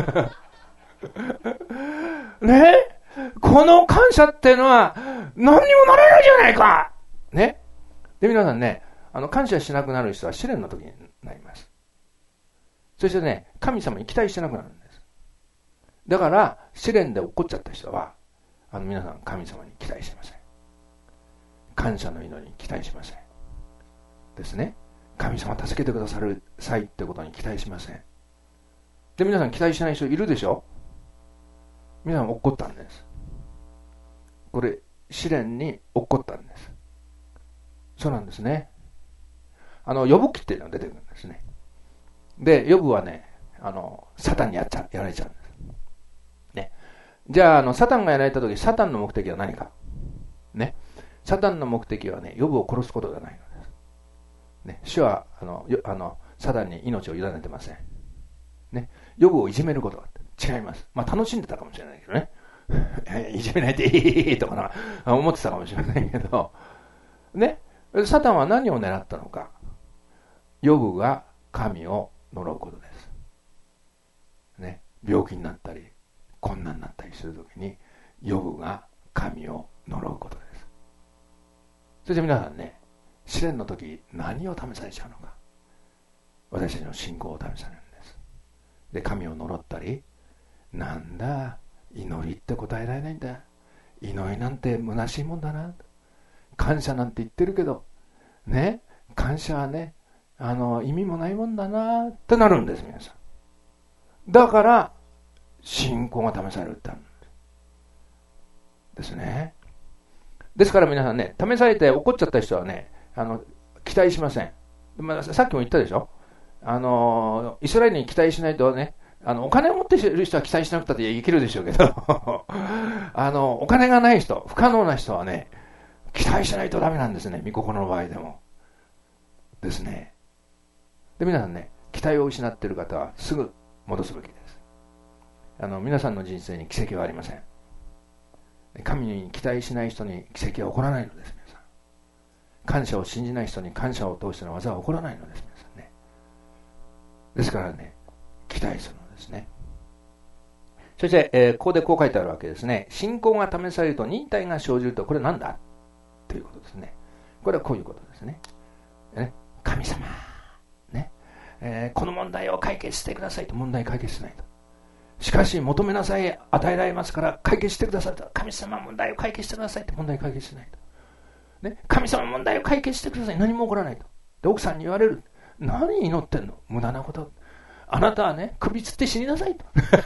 ね、この感謝っていうのは何にもならないじゃないかね。で、皆さんね、感謝しなくなる人は試練の時になります。そしてね、神様に期待してなくなるんです。だから、試練で落っこっちゃった人は、皆さん神様に期待してません。感謝の祈りに期待しません。ですね。神様助けてくださる際ってことに期待しません。で、皆さん期待しない人いるでしょ？皆さん落っこったんです。これ、試練に落っこったんです。そうなんですね。ヨブ記っていうのが出てくるんですね。で、ヨブはね、サタンにやられちゃうんです。ね。じゃあ、サタンがやられたとき、サタンの目的は何か。ね。サタンの目的はね、ヨブを殺すことではないのです。ね。主は、サタンに命を委ねてません。ね。ヨブをいじめることが違います。まあ、楽しんでたかもしれないけどね。いじめないでいいとかな、思ってたかもしれないけど、ね。サタンは何を狙ったのか。ヨブが神を呪うことです。ね。病気になったり、困難になったりするときに、ヨブが神を呪うことです。そして皆さんね、試練の時何を試されちゃうのか。私たちの信仰を試されるんです。で、神を呪ったり、なんだ、祈りって答えられないんだ。祈りなんて虚しいもんだな。感謝なんて言ってるけど、ね、感謝はね、意味もないもんだなってなるんです、皆さん。だから、信仰が試されるってあるんですね。ですから皆さんね、試されて怒っちゃった人はね、期待しません。さっきも言ったでしょ。イスラエルに期待しないとね、お金を持っている人は期待しなくたって生きるでしょうけど、お金がない人、不可能な人はね、期待しないとダメなんですね、御心の場合でも。ですね。で、皆さんね、期待を失っている方はすぐ戻すべきです。皆さんの人生に奇跡はありません。神に期待しない人に奇跡は起こらないのです、皆さん。感謝を信じない人に感謝を通しての技は起こらないのです、皆さんね。ですからね、期待するのですね。そして、ここでこう書いてあるわけですね。信仰が試されると忍耐が生じると、これなんだということですね。これはこういうことですね。神様、ね、この問題を解決してくださいと。問題解決しないと。しかし求めなさい、与えられますから解決してくださいと。神様問題を解決してくださいって。問題解決しないと、ね、神様問題を解決してください。何も起こらないと。で、奥さんに言われる。何祈ってんの、無駄なこと。あなたはね、首つって死になさいと。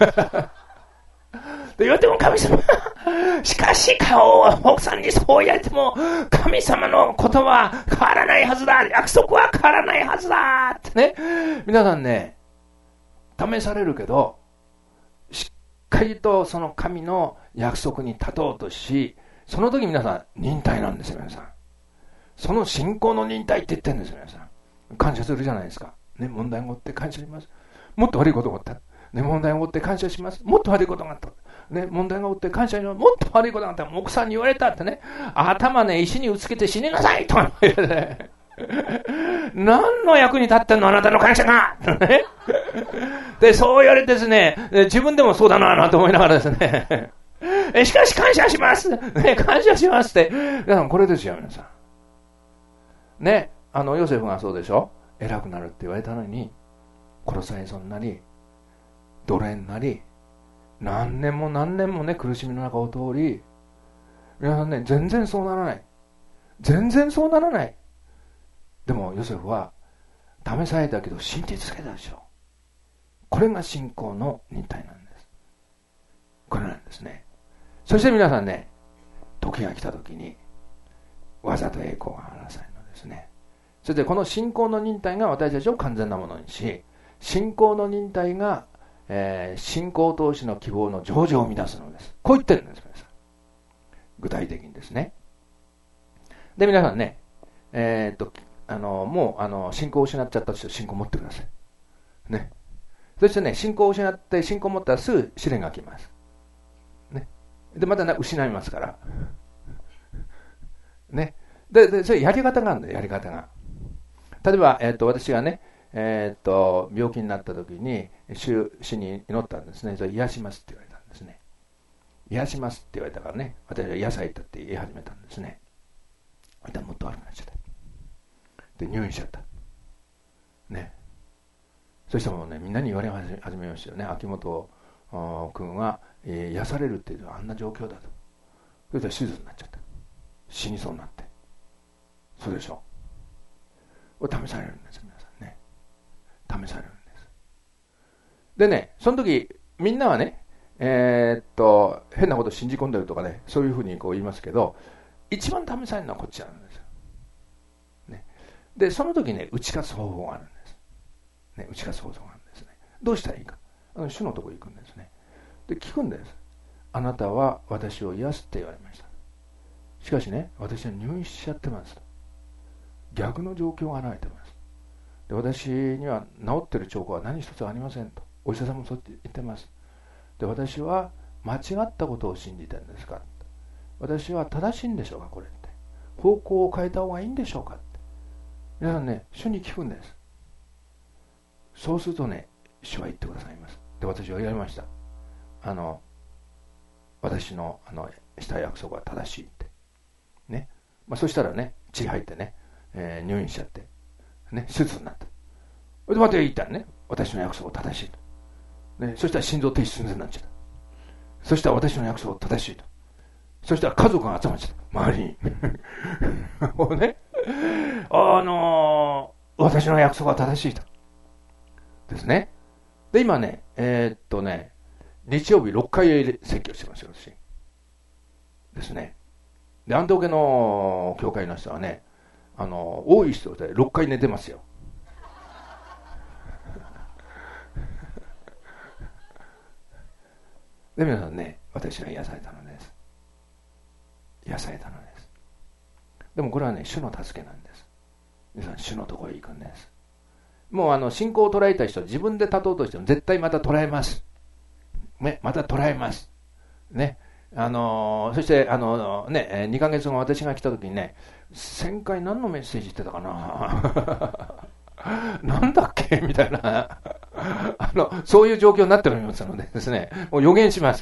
で言われても、神様しかし奥さんにそう言われても、神様のことは変わらないはずだ、約束は変わらないはずだってね。皆さんね、試されるけど、しっかりとその神の約束に立とうとし、その時皆さん忍耐なんですよ。皆さんその信仰の忍耐って言ってるんですよ。皆さん感謝するじゃないですか、ね、問題を持って感謝します。もっと悪いことがあった、ね、問題を持って感謝します。もっと悪いことがあった、ね、問題が起って感謝します。もっと悪いことがあった、奥さんに言われたってね、頭ね、石に打ちつけて死になさいと言われて何の役に立ってんのあなたの感謝がで、そう言われてですね、自分でもそうだなと思いながらですねしかし感謝します、ね、感謝しますって。皆さんこれですよ、皆さんね。ヨセフがそうでしょ。偉くなるって言われたのに殺されそうになり、奴隷になり、何年も何年もね、苦しみの中を通り、皆さんね、全然そうならない。全然そうならない。でもヨセフは試されたけど信じ続けたでしょ。これが信仰の忍耐なんです。これなんですね。そして皆さんね、時が来た時に技と栄光が話されるのですね。そしてこの信仰の忍耐が私たちを完全なものにし、信仰の忍耐が、信仰投資の希望の成就を生み出すのです。こう言ってるんです、皆さん。具体的にですね。で、皆さんね、もう信仰を失っちゃった人、信仰を持ってください。ね。そしてね、信仰を失って信仰を持ったらすぐ試練が来ます。ね。で、また失いますから。ね。で、それやり方があるんだよ、やり方が。例えば、私がね、病気になった時に、主に祈ったんですね。それ癒しますって言われたんですね。癒しますって言われたからね、私は癒されたって言い始めたんですね。そしたらもっと悪くなっちゃった。で、入院しちゃった。ね。 そしたらもうね、みんなに言われ始めましたよね。秋元君は、癒されるっていうのはあんな状況だと。そしたら手術になっちゃった。死にそうになって。そうでしょ。これ試されるんです、皆さんね。試されるんです。でね、その時、みんなはね、変なこと信じ込んでるとかね、そういうふうにこう言いますけど、一番試されるのはこっちなんですよ。ね、で、その時ね、打ち勝つ方法があるんです。ね、打ち勝つ方法があるんですね。どうしたらいいか。主のところに行くんですね。で、聞くんです。あなたは私を癒すって言われました。しかしね、私は入院しちゃってます。逆の状況が現れてます。で、私には治ってる兆候は何一つありませんと。お医者さんもそう言ってます。で、私は間違ったことを信じてるんですか。私は正しいんでしょうか、これって。方向を変えた方がいいんでしょうかって。皆さんね、主に聞くんです。そうするとね、主は言ってくださいます。で、私は言われました。私のした約束は正しいって。ね。そしたらね、血入ってね、入院しちゃって、ね、手術になった。それでまた言ったらね、私の約束は正しいと。ね、そしたら心臓停止寸前になっちゃった。そしたら私の約束は正しいと。そしたら家族が集まっちゃった。周りに。もうね、私の約束は正しいと。ですね。で、今ね、日曜日6回説教してますよ、私。ですね。で、アントケの教会の人はね、多い人で6回寝てますよ。で、皆さんね、私は癒されたのです。癒されたのです。でもこれはね、主の助けなんです。皆さん、主のところへ行くんです。もう信仰を捉えた人は自分で立とうとしても絶対また捉えます。ね、また捉えます。ね。そして、2ヶ月後私が来た時にね、1000回何のメッセージ言ってたかななんだっけみたいなそういう状況になっておりますのでですね、もう予言します。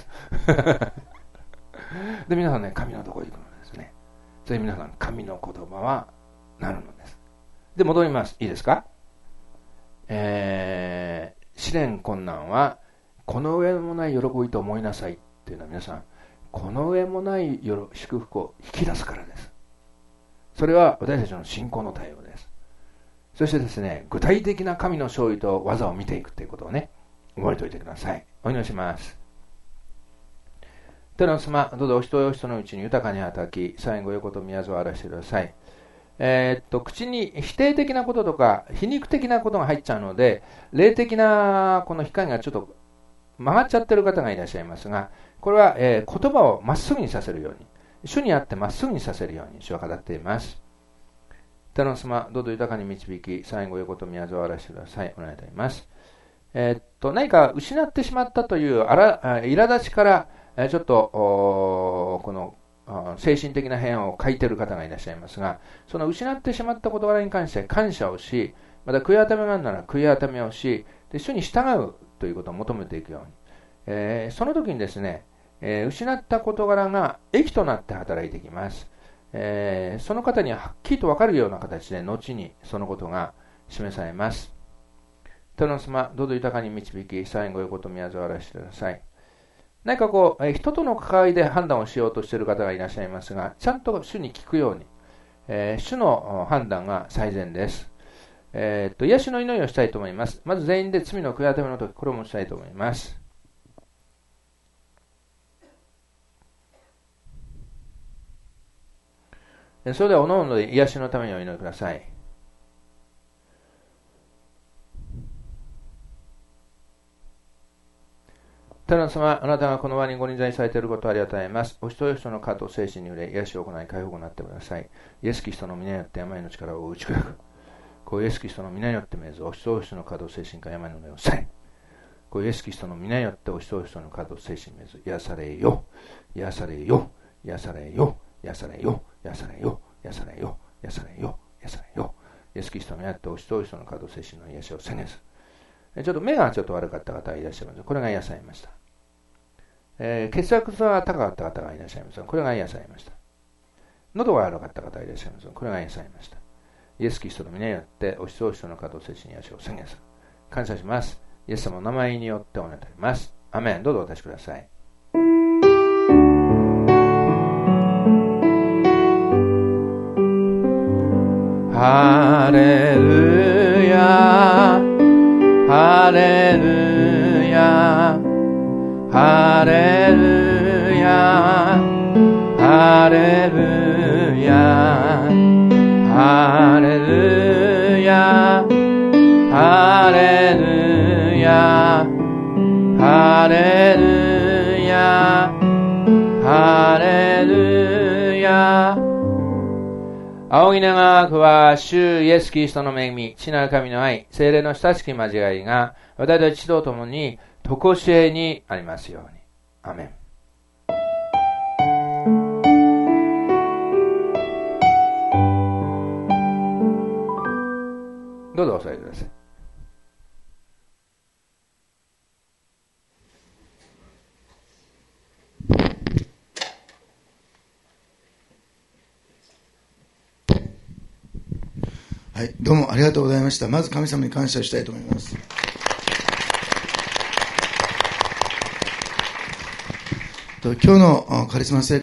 で、皆さんね、神のところに行くのですね。それで皆さん、神の言葉はなるのです。で、戻ります。いいですか？試練困難は、この上もない喜びと思いなさいっていうのは皆さん、この上もない祝福を引き出すからです。それは私たちの信仰の対応です。そしてですね、具体的な神の勝利と技を見ていくということをね、覚えておいてください。お祈りします。天の様、どうぞお人お人のうちに豊かに働き、最後横と宮沢を荒らしてください。口に否定的なこととか皮肉的なことが入っちゃうので、霊的なこの光がちょっと曲がっちゃってる方がいらっしゃいますが、これは、言葉をまっすぐにさせるように、主にあってまっすぐにさせるように主は語っています。天の様、どうぞ豊かに導き、最後横と宮沢を荒らしてください。お願いいたします。何か失ってしまったという苛立ちから、ちょっとこの精神的な変を書いている方がいらっしゃいますが、その失ってしまった事柄に関して感謝をし、また悔い改めがあるなら悔い改めをし、で主に従うということを求めていくように、その時にですね、失った事柄が益となって働いてきます。その方にはっきりと分かるような形で後にそのことが示されます。天の様、どうぞ豊かに導き、最後横と宮沢を荒らしてください。何かこう、人との関わりで判断をしようとしている方がいらっしゃいますが、ちゃんと主に聞くように、主の判断が最善です。癒しの祈りをしたいと思います。まず全員で罪の悔い改めの時、これもしたいと思います。それでは、おのおので癒しのためにお祈りください。天の様、あなたがこの場にご臨在されていることをありがとうございます。お一人お一人の方と精神に触れ、癒しを行い、解放を行ってください。イエス・キリストの皆によって病の力を打ち砕く。こうイエス・キリストの皆によって命ず、お一人お一人の方と精神か病の根をされ。こうイエス・キリストの皆によってお一人お一人の方と精神命ず、癒されよ、癒されよ、癒されよ、癒されよ、癒されよ、癒されよ、癒されよ、癒されよ。イエス・キリストの皆によってお一人お一人の方と精神の癒しを宣言する。ちょっと目がちょっと悪かった方がいらっしゃいます。これが癒されました。血圧が高かった方がいらっしゃいます。これが癒されました。喉が悪かった方がいらっしゃいます。これが癒されました。イエス・キリストの皆によってお一人お一人の方と精神に癒しを宣言する。 感謝します。イエス様の名前によってお願いいたします。アメン。どうぞお立ちください。ハレルヤ、ハレルヤ、ハレルヤ、ハレルヤ、ハレルヤ、ハレルヤ、ハレルヤ、ハレルヤ。仰ぎ願わくは主イエス・キリストの恵み、父なる神の愛、聖霊の親しき交わりが私たちと共に常しえにありますように。アメン。どうぞお座りください。 はい、どうもありがとうございました。まず神様に感謝したいと思います。今日のカリスマ生